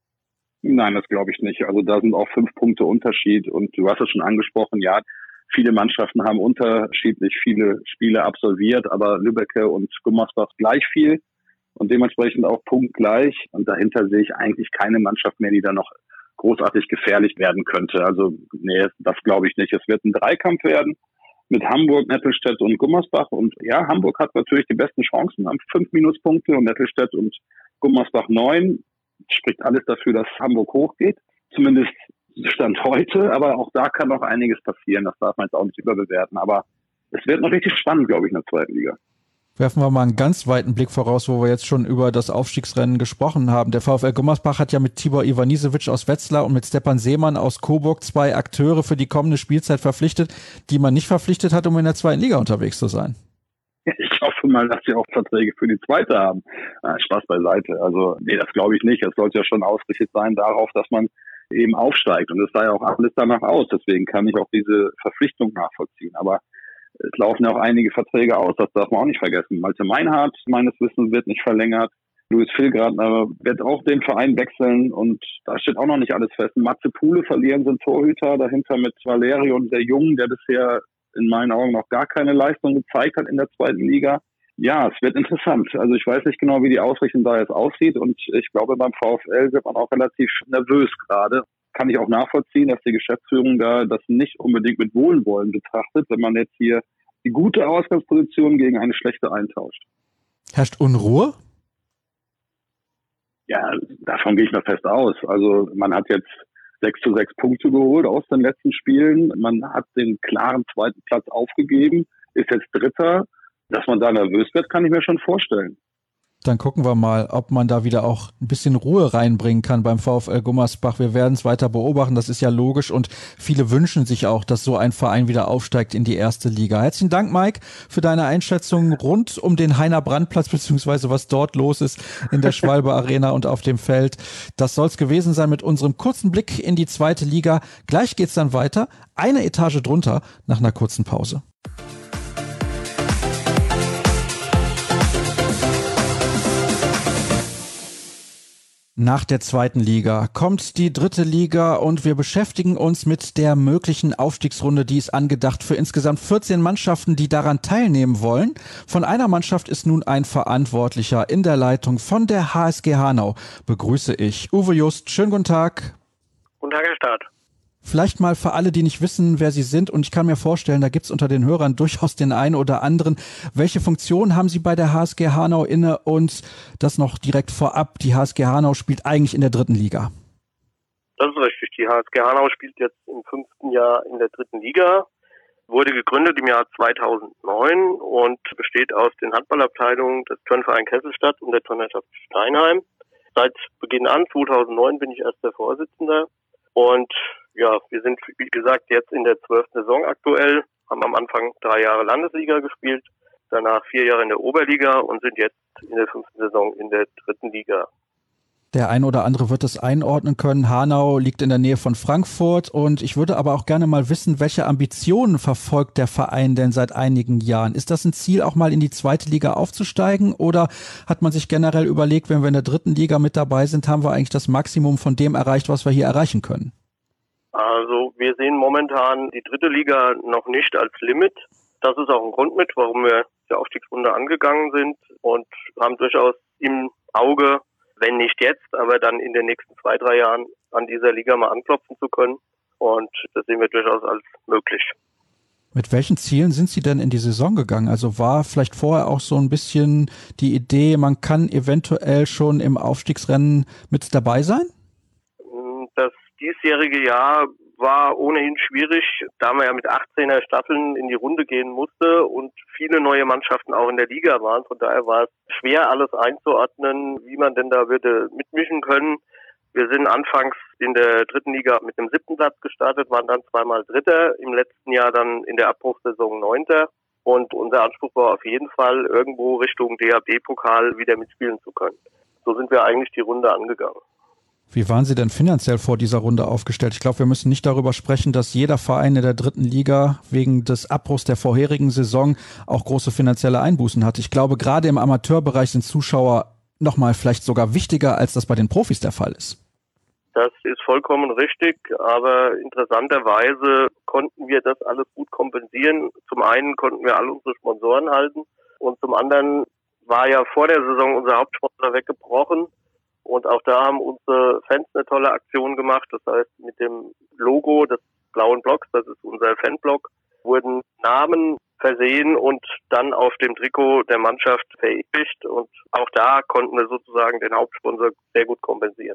Nein, das glaube ich nicht. Also da sind auch fünf Punkte Unterschied und du hast es schon angesprochen, ja, viele Mannschaften haben unterschiedlich viele Spiele absolviert, aber Lübbecke und Gummersbach gleich viel und dementsprechend auch punktgleich und dahinter sehe ich eigentlich keine Mannschaft mehr, die da noch großartig gefährlich werden könnte. Also nee, das glaube ich nicht. Es wird ein Dreikampf werden mit Hamburg, Nettelstedt und Gummersbach. Und ja, Hamburg hat natürlich die besten Chancen, haben fünf Minuspunkte und Nettelstedt und Gummersbach neun. spricht alles dafür, dass Hamburg hochgeht. Zumindest Stand heute, aber auch da kann noch einiges passieren. Das darf man jetzt auch nicht überbewerten. Aber es wird noch richtig spannend, glaube ich, in der zweiten Liga. Werfen wir mal einen ganz weiten Blick voraus, wo wir jetzt schon über das Aufstiegsrennen gesprochen haben. Der VfL Gummersbach hat ja mit Tibor Ivanisevic aus Wetzlar und mit Stepan Seemann aus Coburg zwei Akteure für die kommende Spielzeit verpflichtet, die man nicht verpflichtet hat, um in der zweiten Liga unterwegs zu sein. Ich hoffe mal, dass sie auch Verträge für die zweite haben. Ah, Spaß beiseite. Also, nee, das glaube ich nicht. Es sollte ja schon ausgerichtet sein darauf, dass man eben aufsteigt. Und es sah ja auch alles danach aus. Deswegen kann ich auch diese Verpflichtung nachvollziehen. Aber es laufen ja auch einige Verträge aus. Das darf man auch nicht vergessen. Malte Meinhardt, meines Wissens, wird nicht verlängert. Louis Filgratner wird auch den Verein wechseln. Und da steht auch noch nicht alles fest. Matze Pule verlieren sind Torhüter. Dahinter mit Valerio und der Jung, der bisher in meinen Augen noch gar keine Leistung gezeigt hat in der zweiten Liga. Ja, es wird interessant. Also ich weiß nicht genau, wie die Ausrichtung da jetzt aussieht und ich glaube, beim VfL wird man auch relativ nervös gerade. Kann ich auch nachvollziehen, dass die Geschäftsführung da das nicht unbedingt mit Wohlwollen betrachtet, wenn man jetzt hier die gute Ausgangsposition gegen eine schlechte eintauscht. Herrscht Unruhe? Ja, davon gehe ich mal fest aus. Also man hat jetzt sechs zu sechs Punkte geholt aus den letzten Spielen. Man hat den klaren zweiten Platz aufgegeben, ist jetzt Dritter. Dass man da nervös wird, kann ich mir schon vorstellen. Dann gucken wir mal, ob man da wieder auch ein bisschen Ruhe reinbringen kann beim VfL Gummersbach. Wir werden es weiter beobachten, das ist ja logisch und viele wünschen sich auch, dass so ein Verein wieder aufsteigt in die erste Liga. Herzlichen Dank, Mike, für deine Einschätzung rund um den Heiner-Brandplatz beziehungsweise was dort los ist in der Schwalbe Arena und auf dem Feld. Das soll es gewesen sein mit unserem kurzen Blick in die zweite Liga. Gleich geht's dann weiter, eine Etage drunter nach einer kurzen Pause. Nach der zweiten Liga kommt die dritte Liga und wir beschäftigen uns mit der möglichen Aufstiegsrunde, die ist angedacht für insgesamt vierzehn Mannschaften, die daran teilnehmen wollen. Von einer Mannschaft ist nun ein Verantwortlicher in der Leitung von der H S G Hanau. Begrüße ich Uwe Just. Schönen guten Tag. Guten Tag, Herr Staat. Vielleicht mal für alle, die nicht wissen, wer Sie sind, und ich kann mir vorstellen, da gibt es unter den Hörern durchaus den einen oder anderen. Welche Funktion haben Sie bei der H S G Hanau inne und das noch direkt vorab, die H S G Hanau spielt eigentlich in der dritten Liga? Das ist richtig, die H S G Hanau spielt jetzt im fünften Jahr in der dritten Liga, wurde gegründet im Jahr zweitausendneun und besteht aus den Handballabteilungen des Turnvereins Kesselstadt und der Turnerschaft Steinheim. Seit Beginn an, zweitausendneun, bin ich erster Vorsitzender. Und ja, wir sind, wie gesagt, jetzt in der zwölften Saison aktuell, haben am Anfang drei Jahre Landesliga gespielt, danach vier Jahre in der Oberliga und sind jetzt in der fünften Saison in der dritten Liga. Der ein oder andere wird es einordnen können. Hanau liegt in der Nähe von Frankfurt und ich würde aber auch gerne mal wissen, welche Ambitionen verfolgt der Verein denn seit einigen Jahren? Ist das ein Ziel, auch mal in die zweite Liga aufzusteigen oder hat man sich generell überlegt, wenn wir in der dritten Liga mit dabei sind, haben wir eigentlich das Maximum von dem erreicht, was wir hier erreichen können? Also wir sehen momentan die dritte Liga noch nicht als Limit. Das ist auch ein Grund mit, warum wir die Aufstiegsrunde angegangen sind und haben durchaus im Auge, wenn nicht jetzt, aber dann in den nächsten zwei, drei Jahren an dieser Liga mal anklopfen zu können. Und das sehen wir durchaus als möglich. Mit welchen Zielen sind Sie denn in die Saison gegangen? Also war vielleicht vorher auch so ein bisschen die Idee, man kann eventuell schon im Aufstiegsrennen mit dabei sein? Das diesjährige Jahr war ohnehin schwierig, da man ja mit achtzehner Staffeln in die Runde gehen musste und viele neue Mannschaften auch in der Liga waren. Von daher war es schwer, alles einzuordnen, wie man denn da würde mitmischen können. Wir sind anfangs in der dritten Liga mit dem siebten Platz gestartet, waren dann zweimal Dritter, im letzten Jahr dann in der Abbruchssaison Neunter. Und unser Anspruch war auf jeden Fall, irgendwo Richtung D H B-Pokal wieder mitspielen zu können. So sind wir eigentlich die Runde angegangen. Wie waren Sie denn finanziell vor dieser Runde aufgestellt? Ich glaube, wir müssen nicht darüber sprechen, dass jeder Verein in der dritten Liga wegen des Abbruchs der vorherigen Saison auch große finanzielle Einbußen hat. Ich glaube, gerade im Amateurbereich sind Zuschauer nochmal vielleicht sogar wichtiger, als das bei den Profis der Fall ist. Das ist vollkommen richtig, aber interessanterweise konnten wir das alles gut kompensieren. Zum einen konnten wir alle unsere Sponsoren halten und zum anderen war ja vor der Saison unser Hauptsponsor weggebrochen. Und auch da haben unsere Fans eine tolle Aktion gemacht. Das heißt, mit dem Logo des blauen Blocks, das ist unser Fanblock, wurden Namen versehen und dann auf dem Trikot der Mannschaft verewigt. Und auch da konnten wir sozusagen den Hauptsponsor sehr gut kompensieren.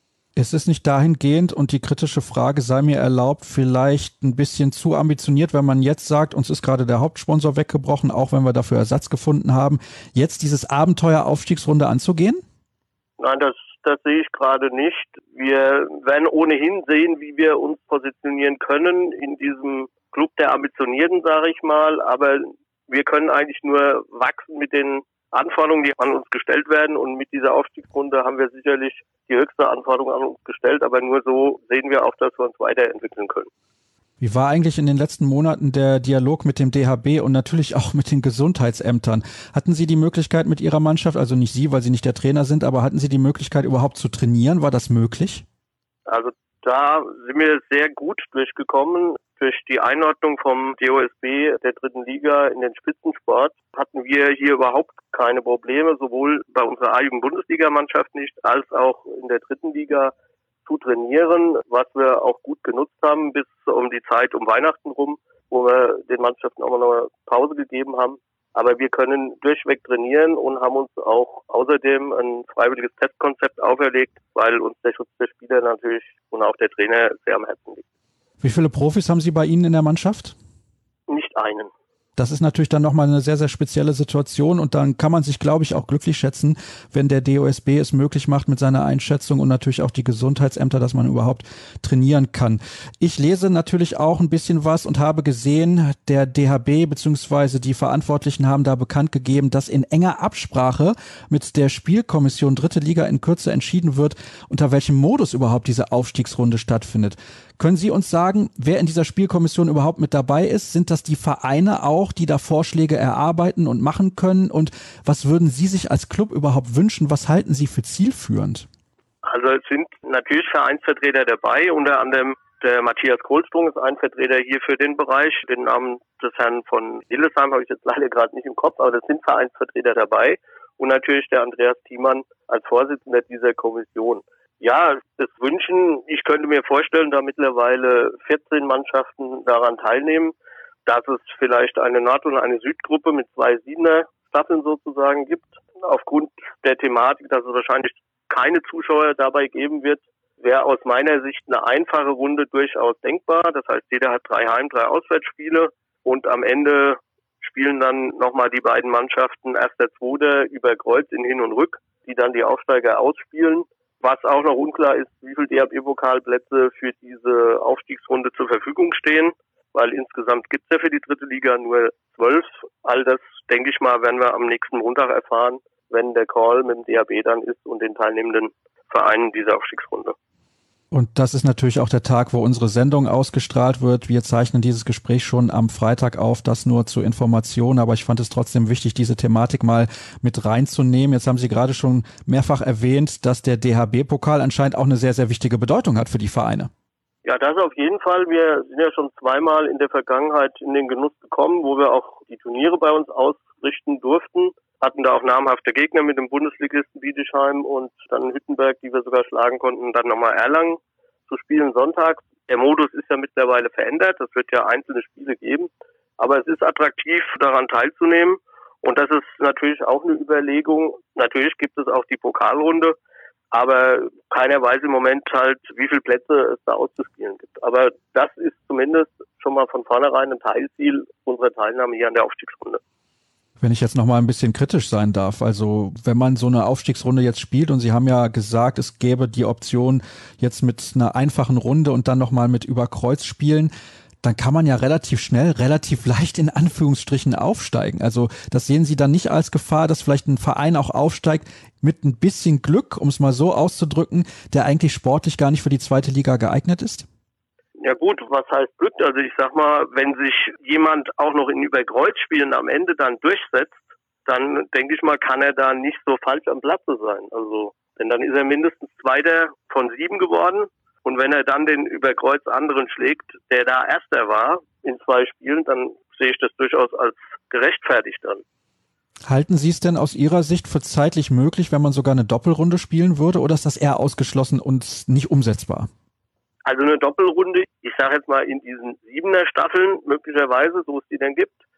Es ist nicht dahingehend, und die kritische Frage sei mir erlaubt, vielleicht ein bisschen zu ambitioniert, wenn man jetzt sagt, uns ist gerade der Hauptsponsor weggebrochen, auch wenn wir dafür Ersatz gefunden haben, jetzt dieses Abenteuer Aufstiegsrunde anzugehen? Nein, das, das sehe ich gerade nicht. Wir werden ohnehin sehen, wie wir uns positionieren können in diesem Club der Ambitionierten, sage ich mal. Aber wir können eigentlich nur wachsen mit den Anforderungen, die an uns gestellt werden. Und mit dieser Aufstiegsrunde haben wir sicherlich die höchste Anforderung an uns gestellt. Aber nur so sehen wir auch, dass wir uns weiterentwickeln können. Wie war eigentlich in den letzten Monaten der Dialog mit dem D H B und natürlich auch mit den Gesundheitsämtern? Hatten Sie die Möglichkeit mit Ihrer Mannschaft, also nicht Sie, weil Sie nicht der Trainer sind, aber hatten Sie die Möglichkeit überhaupt zu trainieren? War das möglich? Also da sind wir sehr gut durchgekommen. Durch die Einordnung vom D O S B der dritten Liga in den Spitzensport hatten wir hier überhaupt keine Probleme, sowohl bei unserer eigenen Bundesligamannschaft nicht, als auch in der dritten Liga zu trainieren, was wir auch gut genutzt haben bis um die Zeit um Weihnachten rum, wo wir den Mannschaften auch mal eine Pause gegeben haben. Aber wir können durchweg trainieren und haben uns auch außerdem ein freiwilliges Testkonzept auferlegt, weil uns der Schutz der Spieler natürlich und auch der Trainer sehr am Herzen liegt. Wie viele Profis haben Sie bei Ihnen in der Mannschaft? Nicht einen. Das ist natürlich dann nochmal eine sehr, sehr spezielle Situation und dann kann man sich, glaube ich, auch glücklich schätzen, wenn der D O S B es möglich macht mit seiner Einschätzung und natürlich auch die Gesundheitsämter, dass man überhaupt trainieren kann. Ich lese natürlich auch ein bisschen was und habe gesehen, der D H B bzw. die Verantwortlichen haben da bekannt gegeben, dass in enger Absprache mit der Spielkommission Dritte Liga in Kürze entschieden wird, unter welchem Modus überhaupt diese Aufstiegsrunde stattfindet. Können Sie uns sagen, wer in dieser Spielkommission überhaupt mit dabei ist? Sind das die Vereine auch, die da Vorschläge erarbeiten und machen können? Und was würden Sie sich als Club überhaupt wünschen? Was halten Sie für zielführend? Also es sind natürlich Vereinsvertreter dabei, unter anderem der Matthias Kohlsprung ist ein Vertreter hier für den Bereich. Den Namen des Herrn von Hillesheim habe ich jetzt leider gerade nicht im Kopf, aber das sind Vereinsvertreter dabei. Und natürlich der Andreas Thiemann als Vorsitzender dieser Kommission. Ja, das Wünschen, ich könnte mir vorstellen, da mittlerweile vierzehn Mannschaften daran teilnehmen, dass es vielleicht eine Nord- und eine Südgruppe mit zwei Siebener-Staffeln sozusagen gibt. Aufgrund der Thematik, dass es wahrscheinlich keine Zuschauer dabei geben wird, wäre aus meiner Sicht eine einfache Runde durchaus denkbar. Das heißt, jeder hat drei Heim-, drei Auswärtsspiele und am Ende spielen dann nochmal die beiden Mannschaften erster, zweiter über Kreuz in Hin- und Rück, die dann die Aufsteiger ausspielen. Was auch noch unklar ist, wie viele D H B-Pokalplätze für diese Aufstiegsrunde zur Verfügung stehen, weil insgesamt gibt es ja für die dritte Liga nur zwölf. All das, denke ich mal, werden wir am nächsten Montag erfahren, wenn der Call mit dem D H B dann ist und den teilnehmenden Vereinen dieser Aufstiegsrunde. Und das ist natürlich auch der Tag, wo unsere Sendung ausgestrahlt wird. Wir zeichnen dieses Gespräch schon am Freitag auf, das nur zur Information. Aber ich fand es trotzdem wichtig, diese Thematik mal mit reinzunehmen. Jetzt haben Sie gerade schon mehrfach erwähnt, dass der D H B-Pokal anscheinend auch eine sehr, sehr wichtige Bedeutung hat für die Vereine. Ja, das auf jeden Fall. Wir sind ja schon zweimal in der Vergangenheit in den Genuss gekommen, wo wir auch die Turniere bei uns ausrichten durften. Hatten da auch namhafte Gegner mit dem Bundesligisten Bietigheim und dann Hüttenberg, die wir sogar schlagen konnten, und dann nochmal Erlangen zu spielen sonntags. Der Modus ist ja mittlerweile verändert. Es wird ja einzelne Spiele geben. Aber es ist attraktiv, daran teilzunehmen. Und das ist natürlich auch eine Überlegung. Natürlich gibt es auch die Pokalrunde. Aber keiner weiß im Moment halt, wie viele Plätze es da auszuspielen gibt. Aber das ist zumindest schon mal von vornherein ein Teilziel unserer Teilnahme hier an der Aufstiegsrunde. Wenn ich jetzt noch mal ein bisschen kritisch sein darf, also wenn man so eine Aufstiegsrunde jetzt spielt und Sie haben ja gesagt, es gäbe die Option jetzt mit einer einfachen Runde und dann noch mal mit Überkreuz spielen, dann kann man ja relativ schnell, relativ leicht in Anführungsstrichen aufsteigen. Also das sehen Sie dann nicht als Gefahr, dass vielleicht ein Verein auch aufsteigt mit ein bisschen Glück, um es mal so auszudrücken, der eigentlich sportlich gar nicht für die zweite Liga geeignet ist? Ja gut, was heißt Glück? Also ich sag mal, wenn sich jemand auch noch in Überkreuzspielen am Ende dann durchsetzt, dann denke ich mal, kann er da nicht so falsch am Platze sein. Also, denn dann ist er mindestens Zweiter von sieben geworden. Und wenn er dann den Überkreuz anderen schlägt, der da Erster war in zwei Spielen, dann sehe ich das durchaus als gerechtfertigt an. Halten Sie es denn aus Ihrer Sicht für zeitlich möglich, wenn man sogar eine Doppelrunde spielen würde, oder ist das eher ausgeschlossen und nicht umsetzbar? Also eine Doppelrunde, ich sage jetzt mal in diesen Siebener Staffeln möglicherweise, so es die denn gibt,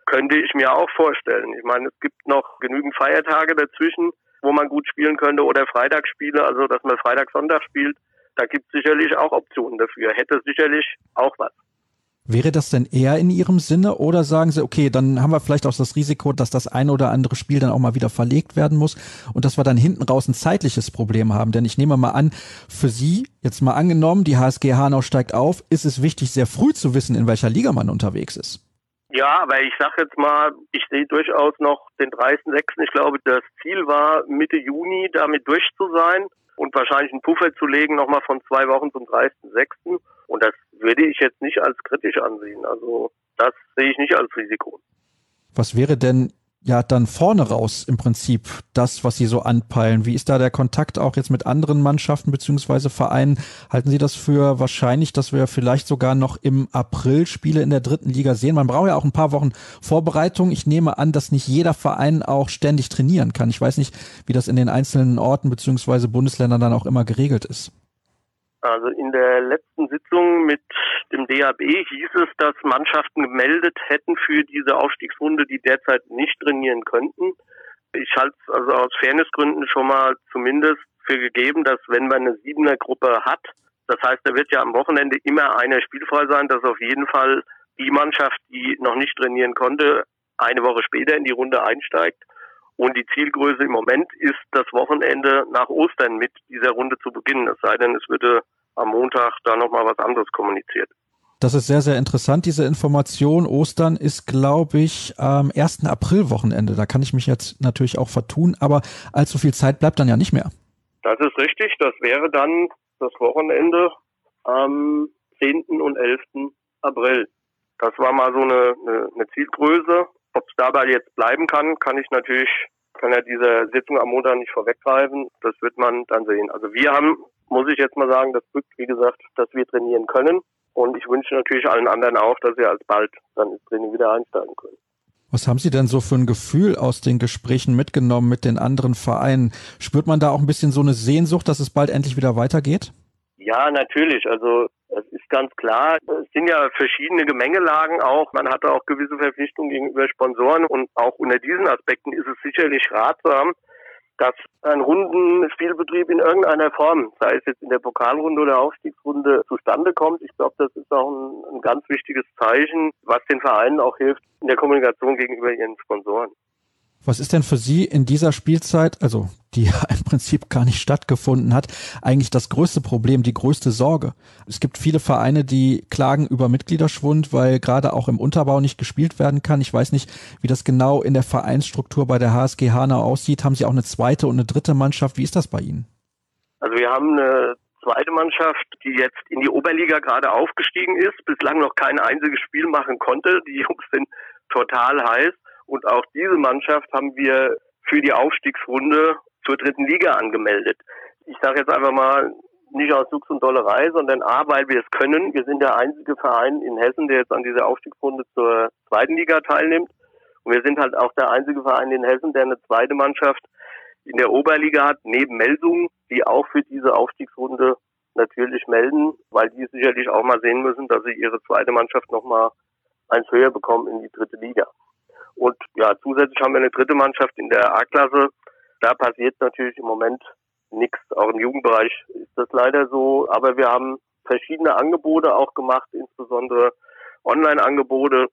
könnte ich mir auch vorstellen. Ich meine, es gibt noch genügend Feiertage dazwischen, wo man gut spielen könnte, oder Freitagsspiele, also dass man Freitag, Sonntag spielt. Da gibt es sicherlich auch Optionen dafür. Hätte sicherlich auch was. Wäre das denn eher in Ihrem Sinne oder sagen Sie, okay, dann haben wir vielleicht auch das Risiko, dass das ein oder andere Spiel dann auch mal wieder verlegt werden muss und dass wir dann hinten raus ein zeitliches Problem haben? Denn ich nehme mal an, für Sie, jetzt mal angenommen, die H S G Hanau steigt auf, ist es wichtig, sehr früh zu wissen, in welcher Liga man unterwegs ist. Ja, aber ich sage jetzt mal, ich sehe durchaus noch den dreißigsten sechsten Ich glaube, das Ziel war, Mitte Juni damit durch zu sein und wahrscheinlich einen Puffer zu legen, nochmal von zwei Wochen zum dreißigsten sechsten Und das würde ich jetzt nicht als kritisch ansehen. Also das sehe ich nicht als Risiko. Was wäre denn ja dann vorne raus im Prinzip das, was Sie so anpeilen? Wie ist da der Kontakt auch jetzt mit anderen Mannschaften beziehungsweise Vereinen? Halten Sie das für wahrscheinlich, dass wir vielleicht sogar noch im April Spiele in der dritten Liga sehen? Man braucht ja auch ein paar Wochen Vorbereitung. Ich nehme an, dass nicht jeder Verein auch ständig trainieren kann. Ich weiß nicht, wie das in den einzelnen Orten beziehungsweise Bundesländern dann auch immer geregelt ist. Also in der letzten Sitzung mit dem D H B hieß es, dass Mannschaften gemeldet hätten für diese Aufstiegsrunde, die derzeit nicht trainieren könnten. Ich halte es also aus Fairnessgründen schon mal zumindest für gegeben, dass wenn man eine Siebener-Gruppe hat, das heißt, da wird ja am Wochenende immer einer spielfrei sein, dass auf jeden Fall die Mannschaft, die noch nicht trainieren konnte, eine Woche später in die Runde einsteigt. Und die Zielgröße im Moment ist, das Wochenende nach Ostern mit dieser Runde zu beginnen. Es sei denn, es würde am Montag da nochmal was anderes kommuniziert. Das ist sehr, sehr interessant, diese Information. Ostern ist, glaube ich, am ersten April-Wochenende. Da kann ich mich jetzt natürlich auch vertun, aber allzu viel Zeit bleibt dann ja nicht mehr. Das ist richtig. Das wäre dann das Wochenende am zehnten und elften April. Das war mal so eine, eine, eine Zielgröße. Ob es dabei jetzt bleiben kann, kann ich natürlich, kann ja diese Sitzung am Montag nicht vorweggreifen. Das wird man dann sehen. Also wir haben, muss ich jetzt mal sagen, das Glück, wie gesagt, dass wir trainieren können. Und ich wünsche natürlich allen anderen auch, dass wir alsbald dann ins Training wieder einsteigen können. Was haben Sie denn so für ein Gefühl aus den Gesprächen mitgenommen mit den anderen Vereinen? Spürt man da auch ein bisschen so eine Sehnsucht, dass es bald endlich wieder weitergeht? Ja, natürlich. Also es ist ganz klar, es sind ja verschiedene Gemengelagen auch. Man hatte auch gewisse Verpflichtungen gegenüber Sponsoren und auch unter diesen Aspekten ist es sicherlich ratsam, dass ein Rundenspielbetrieb in irgendeiner Form, sei es jetzt in der Pokalrunde oder Aufstiegsrunde, zustande kommt. Ich glaube, das ist auch ein, ein ganz wichtiges Zeichen, was den Vereinen auch hilft in der Kommunikation gegenüber ihren Sponsoren. Was ist denn für Sie in dieser Spielzeit, also die ja im Prinzip gar nicht stattgefunden hat, eigentlich das größte Problem, die größte Sorge? Es gibt viele Vereine, die klagen über Mitgliederschwund, weil gerade auch im Unterbau nicht gespielt werden kann. Ich weiß nicht, wie das genau in der Vereinsstruktur bei der H S G Hanau aussieht. Haben Sie auch eine zweite und eine dritte Mannschaft? Wie ist das bei Ihnen? Also wir haben eine zweite Mannschaft, die jetzt in die Oberliga gerade aufgestiegen ist, bislang noch kein einziges Spiel machen konnte. Die Jungs sind total heiß. Und auch diese Mannschaft haben wir für die Aufstiegsrunde zur dritten Liga angemeldet. Ich sage jetzt einfach mal, nicht aus Jux und Dollerei, sondern A, weil wir es können. Wir sind der einzige Verein in Hessen, der jetzt an dieser Aufstiegsrunde zur zweiten Liga teilnimmt. Und wir sind halt auch der einzige Verein in Hessen, der eine zweite Mannschaft in der Oberliga hat, neben Melsungen, die auch für diese Aufstiegsrunde natürlich melden, weil die sicherlich auch mal sehen müssen, dass sie ihre zweite Mannschaft nochmal eins höher bekommen in die dritte Liga. Und ja, zusätzlich haben wir eine dritte Mannschaft in der A-Klasse. Da passiert natürlich im Moment nichts. Auch im Jugendbereich ist das leider so. Aber wir haben verschiedene Angebote auch gemacht, insbesondere Online-Angebote,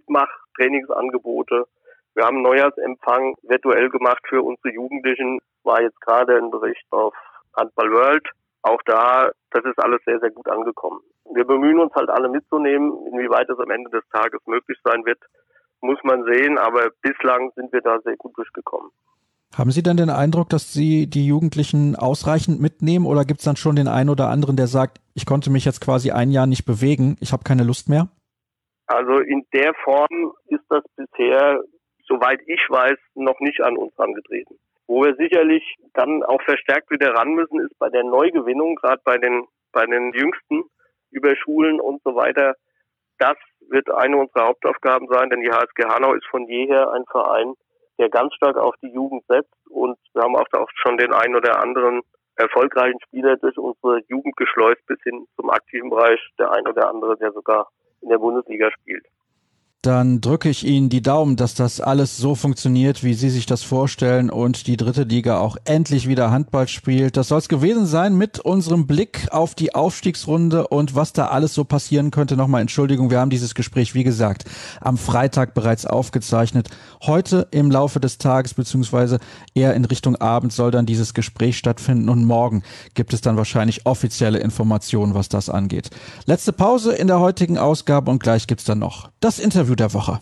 Mitmach-Trainingsangebote. Wir haben einen Neujahrsempfang virtuell gemacht für unsere Jugendlichen. War jetzt gerade ein Bericht auf Handball World. Auch da, das ist alles sehr, sehr gut angekommen. Wir bemühen uns halt alle mitzunehmen. Inwieweit es am Ende des Tages möglich sein wird, muss man sehen, aber bislang sind wir da sehr gut durchgekommen. Haben Sie denn den Eindruck, dass Sie die Jugendlichen ausreichend mitnehmen oder gibt es dann schon den einen oder anderen, der sagt, ich konnte mich jetzt quasi ein Jahr nicht bewegen, ich habe keine Lust mehr? Also in der Form ist das bisher, soweit ich weiß, noch nicht an uns herangetreten. Wo wir sicherlich dann auch verstärkt wieder ran müssen, ist bei der Neugewinnung, gerade bei den, bei den Jüngsten über Schulen und so weiter. Das wird eine unserer Hauptaufgaben sein, denn die H S G Hanau ist von jeher ein Verein, der ganz stark auf die Jugend setzt. Und wir haben auch schon den einen oder anderen erfolgreichen Spieler durch unsere Jugend geschleust bis hin zum aktiven Bereich. Der ein oder andere, der sogar in der Bundesliga spielt. Dann drücke ich Ihnen die Daumen, dass das alles so funktioniert, wie Sie sich das vorstellen und die dritte Liga auch endlich wieder Handball spielt. Das soll es gewesen sein mit unserem Blick auf die Aufstiegsrunde und was da alles so passieren könnte. Nochmal Entschuldigung, wir haben dieses Gespräch, wie gesagt, am Freitag bereits aufgezeichnet. Heute im Laufe des Tages beziehungsweise eher in Richtung Abend soll dann dieses Gespräch stattfinden und morgen gibt es dann wahrscheinlich offizielle Informationen, was das angeht. Letzte Pause in der heutigen Ausgabe und gleich gibt's dann noch das Interview der Woche.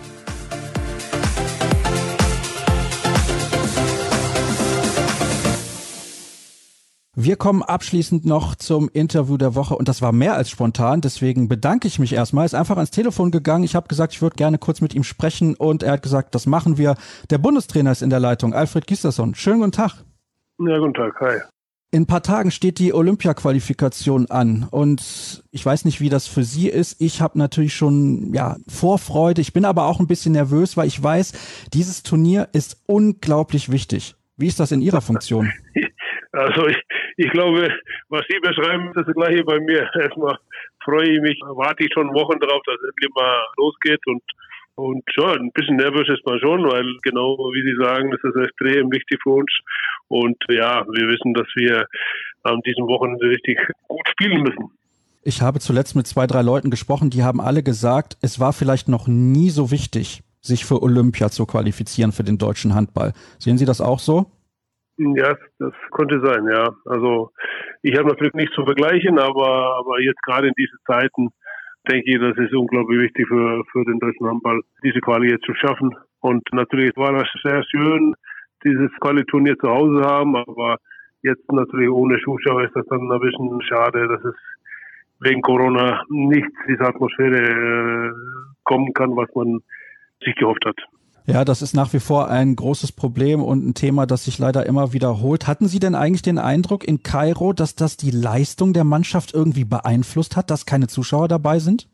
Wir kommen abschließend noch zum Interview der Woche und das war mehr als spontan, deswegen bedanke ich mich erstmal. Er ist einfach ans Telefon gegangen, ich habe gesagt, ich würde gerne kurz mit ihm sprechen und er hat gesagt, das machen wir. Der Bundestrainer ist in der Leitung, Alfred Gislason. Schönen guten Tag. Ja, guten Tag, hi. In ein paar Tagen steht die Olympia-Qualifikation an und ich weiß nicht, wie das für Sie ist. Ich habe natürlich schon ja Vorfreude. Ich bin aber auch ein bisschen nervös, weil ich weiß, dieses Turnier ist unglaublich wichtig. Wie ist das in Ihrer Funktion? Also ich, ich glaube, was Sie beschreiben, ist das Gleiche bei mir. Erstmal freue ich mich, warte ich schon Wochen darauf, dass es endlich mal losgeht und Und ja, ein bisschen nervös ist man schon, weil genau wie Sie sagen, das ist extrem wichtig für uns. Und ja, wir wissen, dass wir an diesem Wochenende richtig gut spielen müssen. Ich habe zuletzt mit zwei, drei Leuten gesprochen, die haben alle gesagt, es war vielleicht noch nie so wichtig, sich für Olympia zu qualifizieren für den deutschen Handball. Sehen Sie das auch so? Ja, das könnte sein, ja. Also ich habe natürlich nichts zu vergleichen, aber, aber jetzt gerade in diesen Zeiten denke ich, das ist unglaublich wichtig für, für den deutschen Handball, diese Quali jetzt zu schaffen. Und natürlich war das sehr schön, dieses Quali-Turnier zu Hause haben, aber jetzt natürlich ohne Zuschauer ist das dann ein bisschen schade, dass es wegen Corona nicht diese Atmosphäre äh, kommen kann, was man sich gehofft hat. Ja, das ist nach wie vor ein großes Problem und ein Thema, das sich leider immer wiederholt. Hatten Sie denn eigentlich den Eindruck in Kairo, dass das die Leistung der Mannschaft irgendwie beeinflusst hat, dass keine Zuschauer dabei sind?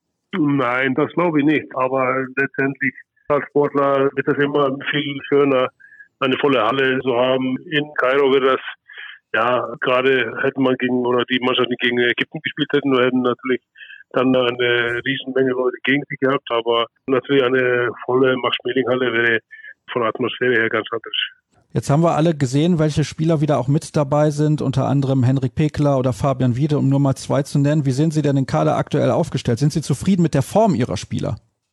Nein, das glaube ich nicht. Aber letztendlich als Sportler wird es immer viel schöner, eine volle Halle zu haben. In Kairo wird das, ja, gerade hätte man gegen, oder die Mannschaft, die gegen Ägypten gespielt hätten, wir hätten natürlich dann eine Riesenmenge Leute gegen sich gehabt, aber natürlich eine volle Max-Schmeling-Halle wäre von der Atmosphäre her ganz anders. Jetzt haben wir alle gesehen, welche Spieler wieder auch mit dabei sind, unter anderem Henrik Pekler oder Fabian Wiede, um nur mal zwei zu nennen. Wie sehen Sie denn den Kader aktuell aufgestellt? Sind Sie zufrieden mit der Form Ihrer Spieler?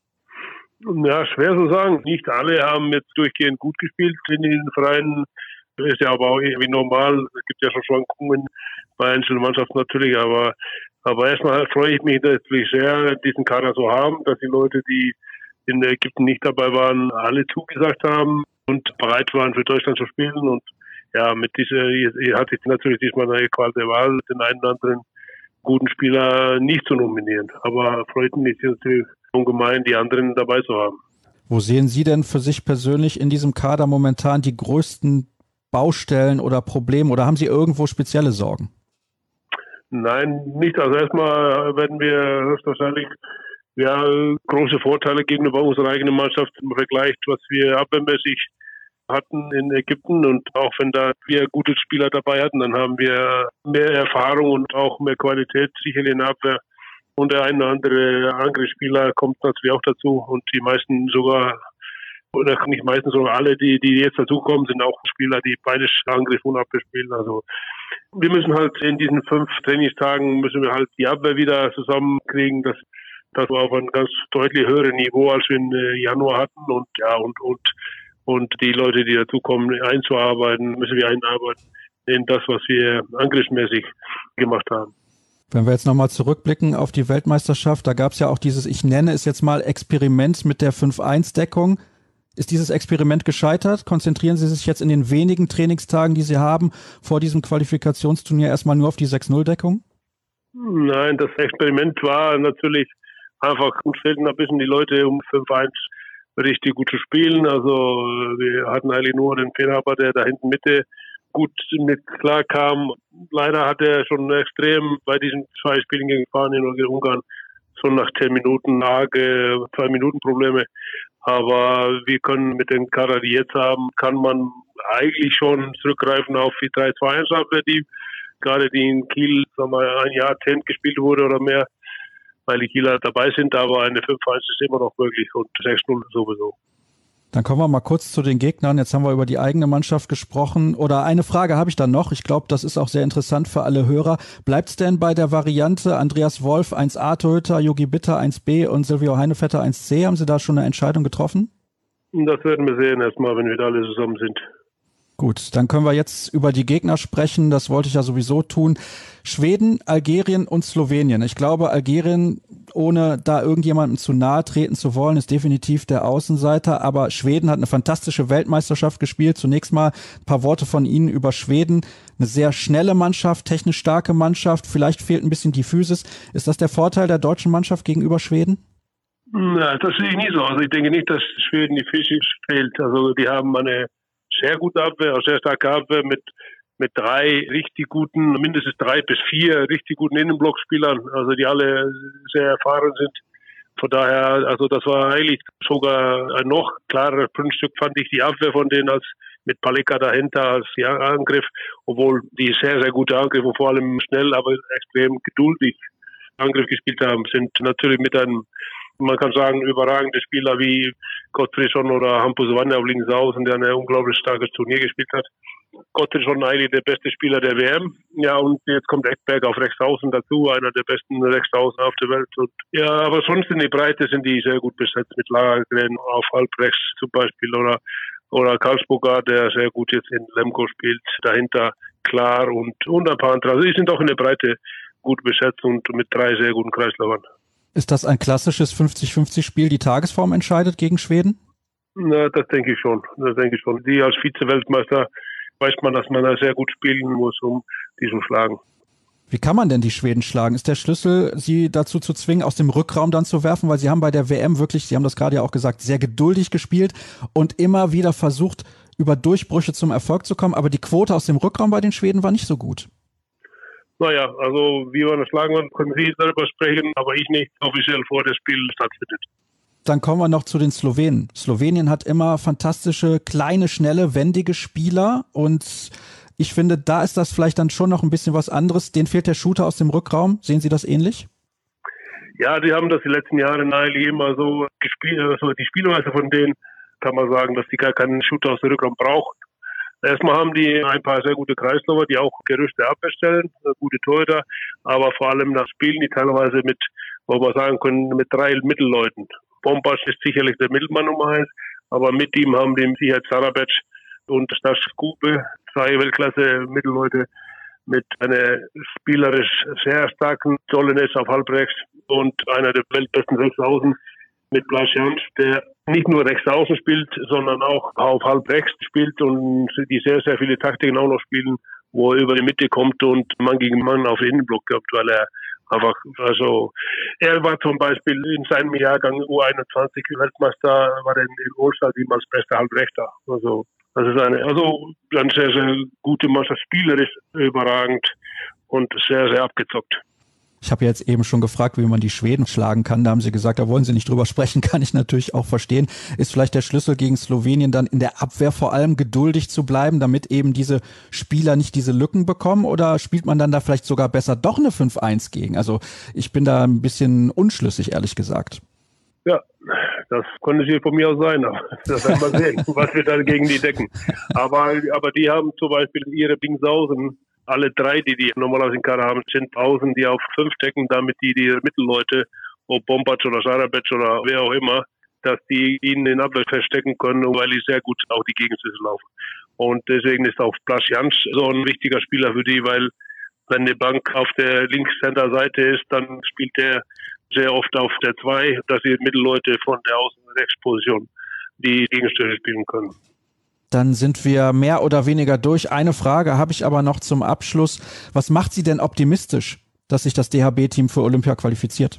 Ja, schwer zu sagen. Nicht alle haben jetzt durchgehend gut gespielt in den Vereinen. Das ist ja aber auch irgendwie normal. Es gibt ja schon Schwankungen bei einzelnen Mannschaften natürlich, aber Aber erstmal freue ich mich natürlich sehr, diesen Kader zu haben, dass die Leute, die in Ägypten nicht dabei waren, alle zugesagt haben und bereit waren, für Deutschland zu spielen. Und ja, mit dieser, hier hatte ich natürlich diesmal eine Qual der Wahl, den einen oder anderen guten Spieler nicht zu nominieren. Aber freut mich natürlich ungemein, die anderen dabei zu haben. Wo sehen Sie denn für sich persönlich in diesem Kader momentan die größten Baustellen oder Probleme oder haben Sie irgendwo spezielle Sorgen? Nein, nicht. Also erstmal werden wir höchstwahrscheinlich ja, große Vorteile gegenüber unserer eigenen Mannschaft im Vergleich, was wir abwehrmäßig hatten in Ägypten. Und auch wenn da wir gute Spieler dabei hatten, dann haben wir mehr Erfahrung und auch mehr Qualität sicherlich in der Abwehr. Und der eine oder andere Angriffsspieler kommt natürlich auch dazu. Und die meisten sogar, oder nicht meistens, sondern alle, die, die jetzt dazukommen, sind auch Spieler, die beide Angriff und Abwehr spielen. Also wir müssen halt in diesen fünf Trainingstagen müssen wir halt die Abwehr wieder zusammenkriegen. Das, das war auf ein ganz deutlich höheres Niveau, als wir im Januar hatten. Und ja, und, und, und die Leute, die dazukommen, einzuarbeiten, müssen wir einarbeiten in das, was wir angriffsmäßig gemacht haben. Wenn wir jetzt nochmal zurückblicken auf die Weltmeisterschaft, da gab es ja auch dieses, ich nenne es jetzt mal Experiment mit der fünf eins Deckung. Ist dieses Experiment gescheitert? Konzentrieren Sie sich jetzt in den wenigen Trainingstagen, die Sie haben, vor diesem Qualifikationsturnier erstmal nur auf die sechs null Deckung? Nein, das Experiment war natürlich einfach, uns fehlten ein bisschen die Leute, um fünf eins richtig gut zu spielen. Also wir hatten eigentlich nur den Fehlerhaber, der da hinten Mitte gut mit klar kam. Leider hat er schon extrem bei diesen zwei Spielen gegen Spanien und gegen Ungarn schon nach zehn Minuten Lage, zwei Minuten Probleme. Aber wir können mit den Kader, die jetzt haben, kann man eigentlich schon zurückgreifen auf die drei zwei eins Abwehr, die gerade die in Kiel, sagen wir, ein Jahrzehnt gespielt wurde oder mehr. weil die Kieler dabei sind, aber eine fünf eins ist immer noch möglich und sechs null sowieso. Dann kommen wir mal kurz zu den Gegnern. Jetzt haben wir über die eigene Mannschaft gesprochen. Oder eine Frage habe ich dann noch. Ich glaube, das ist auch sehr interessant für alle Hörer. Bleibt es denn bei der Variante Andreas Wolf eins a Torhüter, Yogi Bitter eins b und Silvio Heinevetter eins c? Haben Sie da schon eine Entscheidung getroffen? Das werden wir sehen erstmal, wenn wir da alle zusammen sind. Gut, dann können wir jetzt über die Gegner sprechen. Das wollte ich ja sowieso tun. Schweden, Algerien und Slowenien. Ich glaube, Algerien, ohne da irgendjemandem zu nahe treten zu wollen, ist definitiv der Außenseiter. Aber Schweden hat eine fantastische Weltmeisterschaft gespielt. Zunächst mal ein paar Worte von Ihnen über Schweden. Eine sehr schnelle Mannschaft, technisch starke Mannschaft. Vielleicht fehlt ein bisschen die Physis. Ist das der Vorteil der deutschen Mannschaft gegenüber Schweden? Ja, das sehe ich nie so. Also ich denke nicht, dass Schweden die Physis fehlt. Also die haben eine sehr gute Abwehr, eine sehr starke Abwehr mit mit drei richtig guten, mindestens drei bis vier richtig guten Innenblockspielern, also die alle sehr erfahren sind. Von daher, also das war eigentlich sogar ein noch klareres Grundstück, fand ich, die Abwehr von denen als mit Paleka dahinter als die Angriff, obwohl die sehr, sehr gute Angriffe, vor allem schnell, aber extrem geduldig Angriff gespielt haben, sind natürlich mit einem, man kann sagen, überragende Spieler wie Gottfriedson oder Hampus Wanne auf links außen, der ein unglaublich starkes Turnier gespielt hat. Gottfriedson eigentlich der beste Spieler der W M. Ja, und jetzt kommt Ekberg auf rechts außen dazu, einer der besten rechts außen auf der Welt. Und ja, aber sonst in die Breite sind die sehr gut besetzt mit Lagergren auf halb rechts zum Beispiel oder oder Karlsburger, der sehr gut jetzt in Lemgo spielt, dahinter Klar und, und ein paar andere. Also die sind auch in der Breite gut besetzt und mit drei sehr guten Kreisläufern. Ist das ein klassisches fünfzig fünfzig Spiel, die Tagesform entscheidet gegen Schweden? Na, das denke ich schon. Das denke ich schon. Die als Vize-Weltmeister weiß man, dass man da sehr gut spielen muss, um die zu schlagen. Wie kann man denn die Schweden schlagen? Ist der Schlüssel, sie dazu zu zwingen, aus dem Rückraum dann zu werfen? Weil sie haben bei der W M wirklich, Sie haben das gerade ja auch gesagt, sehr geduldig gespielt und immer wieder versucht, über Durchbrüche zum Erfolg zu kommen. Aber die Quote aus dem Rückraum bei den Schweden war nicht so gut. Naja, also wie man das schlagen wird, können Sie darüber sprechen, aber ich nicht offiziell vor das Spiel stattfindet. Dann kommen wir noch zu den Slowenen. Slowenien hat immer fantastische, kleine, schnelle, wendige Spieler und ich finde, da ist das vielleicht dann schon noch ein bisschen was anderes. Denen fehlt der Shooter aus dem Rückraum. Sehen Sie das ähnlich? Ja, die haben das die letzten Jahre eigentlich immer so gespielt. Also die Spielweise von denen kann man sagen, dass die gar keinen Shooter aus dem Rückraum brauchen. Erstmal haben die ein paar sehr gute Kreisläufer, die auch Gerüste abstellen, gute Torhüter, aber vor allem das spielen die teilweise mit, wo wir sagen können, mit drei Mittelleuten. Bombac ist sicherlich der Mittelmann Nummer eins, aber mit ihm haben die sicher Zarabec und Stas Kube, zwei Weltklasse-Mittelleute mit einer spielerisch sehr starken Zollenes auf halbrechts und einer der weltbesten Rechtsaußen mit Blaž Janš, der nicht nur rechts außen spielt, sondern auch auf halb rechts spielt und die sehr, sehr viele Taktiken auch noch spielen, wo er über die Mitte kommt und Mann gegen Mann auf den Innenblock kommt, weil er einfach, also, er war zum Beispiel in seinem Jahrgang U einundzwanzig Weltmeister, war er in All-Star-Team als bester Halbrechter. Also, das ist eine, also, eine sehr, sehr gute Mannschaft, spielerisch überragend und sehr, sehr abgezockt. Ich habe jetzt eben schon gefragt, wie man die Schweden schlagen kann. Da haben Sie gesagt, da wollen Sie nicht drüber sprechen, kann ich natürlich auch verstehen. Ist vielleicht der Schlüssel gegen Slowenien dann in der Abwehr vor allem geduldig zu bleiben, damit eben diese Spieler nicht diese Lücken bekommen? Oder spielt man dann da vielleicht sogar besser doch eine fünf eins gegen? Also ich bin da ein bisschen unschlüssig, ehrlich gesagt. Ja, das konnte hier von mir aus sein. Das werden wir sehen, was wir da gegen die decken. Aber, aber die haben zum Beispiel ihre Bingsausen. Alle drei, die die normalerweise in Kader haben, sind außen, die auf fünf decken, damit die die Mittelleute, ob Bombac oder Zarabec oder wer auch immer, dass die ihnen in Abwehr verstecken können, weil die sehr gut auch die Gegenschüsse laufen. Und deswegen ist auch Blaž Janš so ein wichtiger Spieler für die, weil wenn die Bank auf der Links-Center-Seite ist, dann spielt der sehr oft auf der zwei, dass die Mittelleute von der Außen-Rechts-Position die Gegenstöße spielen können. Dann sind wir mehr oder weniger durch. Eine Frage habe ich aber noch zum Abschluss. Was macht Sie denn optimistisch, dass sich das D H B-Team für Olympia qualifiziert?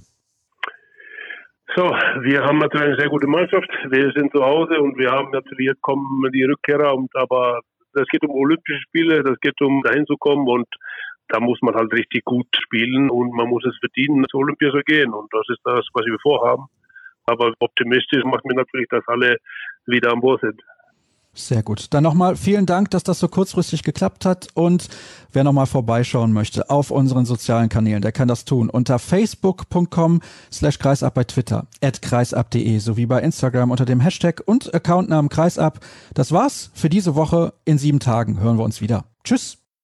So, wir haben natürlich eine sehr gute Mannschaft. Wir sind zu Hause und wir haben natürlich, jetzt kommen die Rückkehrer, und, aber es geht um Olympische Spiele, das geht um dahin zu kommen und da muss man halt richtig gut spielen und man muss es verdienen, zu Olympia zu gehen und das ist das, was wir vorhaben. Aber optimistisch macht mir natürlich, dass alle wieder an Bord sind. Sehr gut. Dann nochmal vielen Dank, dass das so kurzfristig geklappt hat. Und wer nochmal vorbeischauen möchte auf unseren sozialen Kanälen, der kann das tun unter facebook.com slash kreisab, bei Twitter at kreisab.de sowie bei Instagram unter dem Hashtag und Accountnamen Kreisab. Das war's für diese Woche. In sieben Tagen hören wir uns wieder. Tschüss.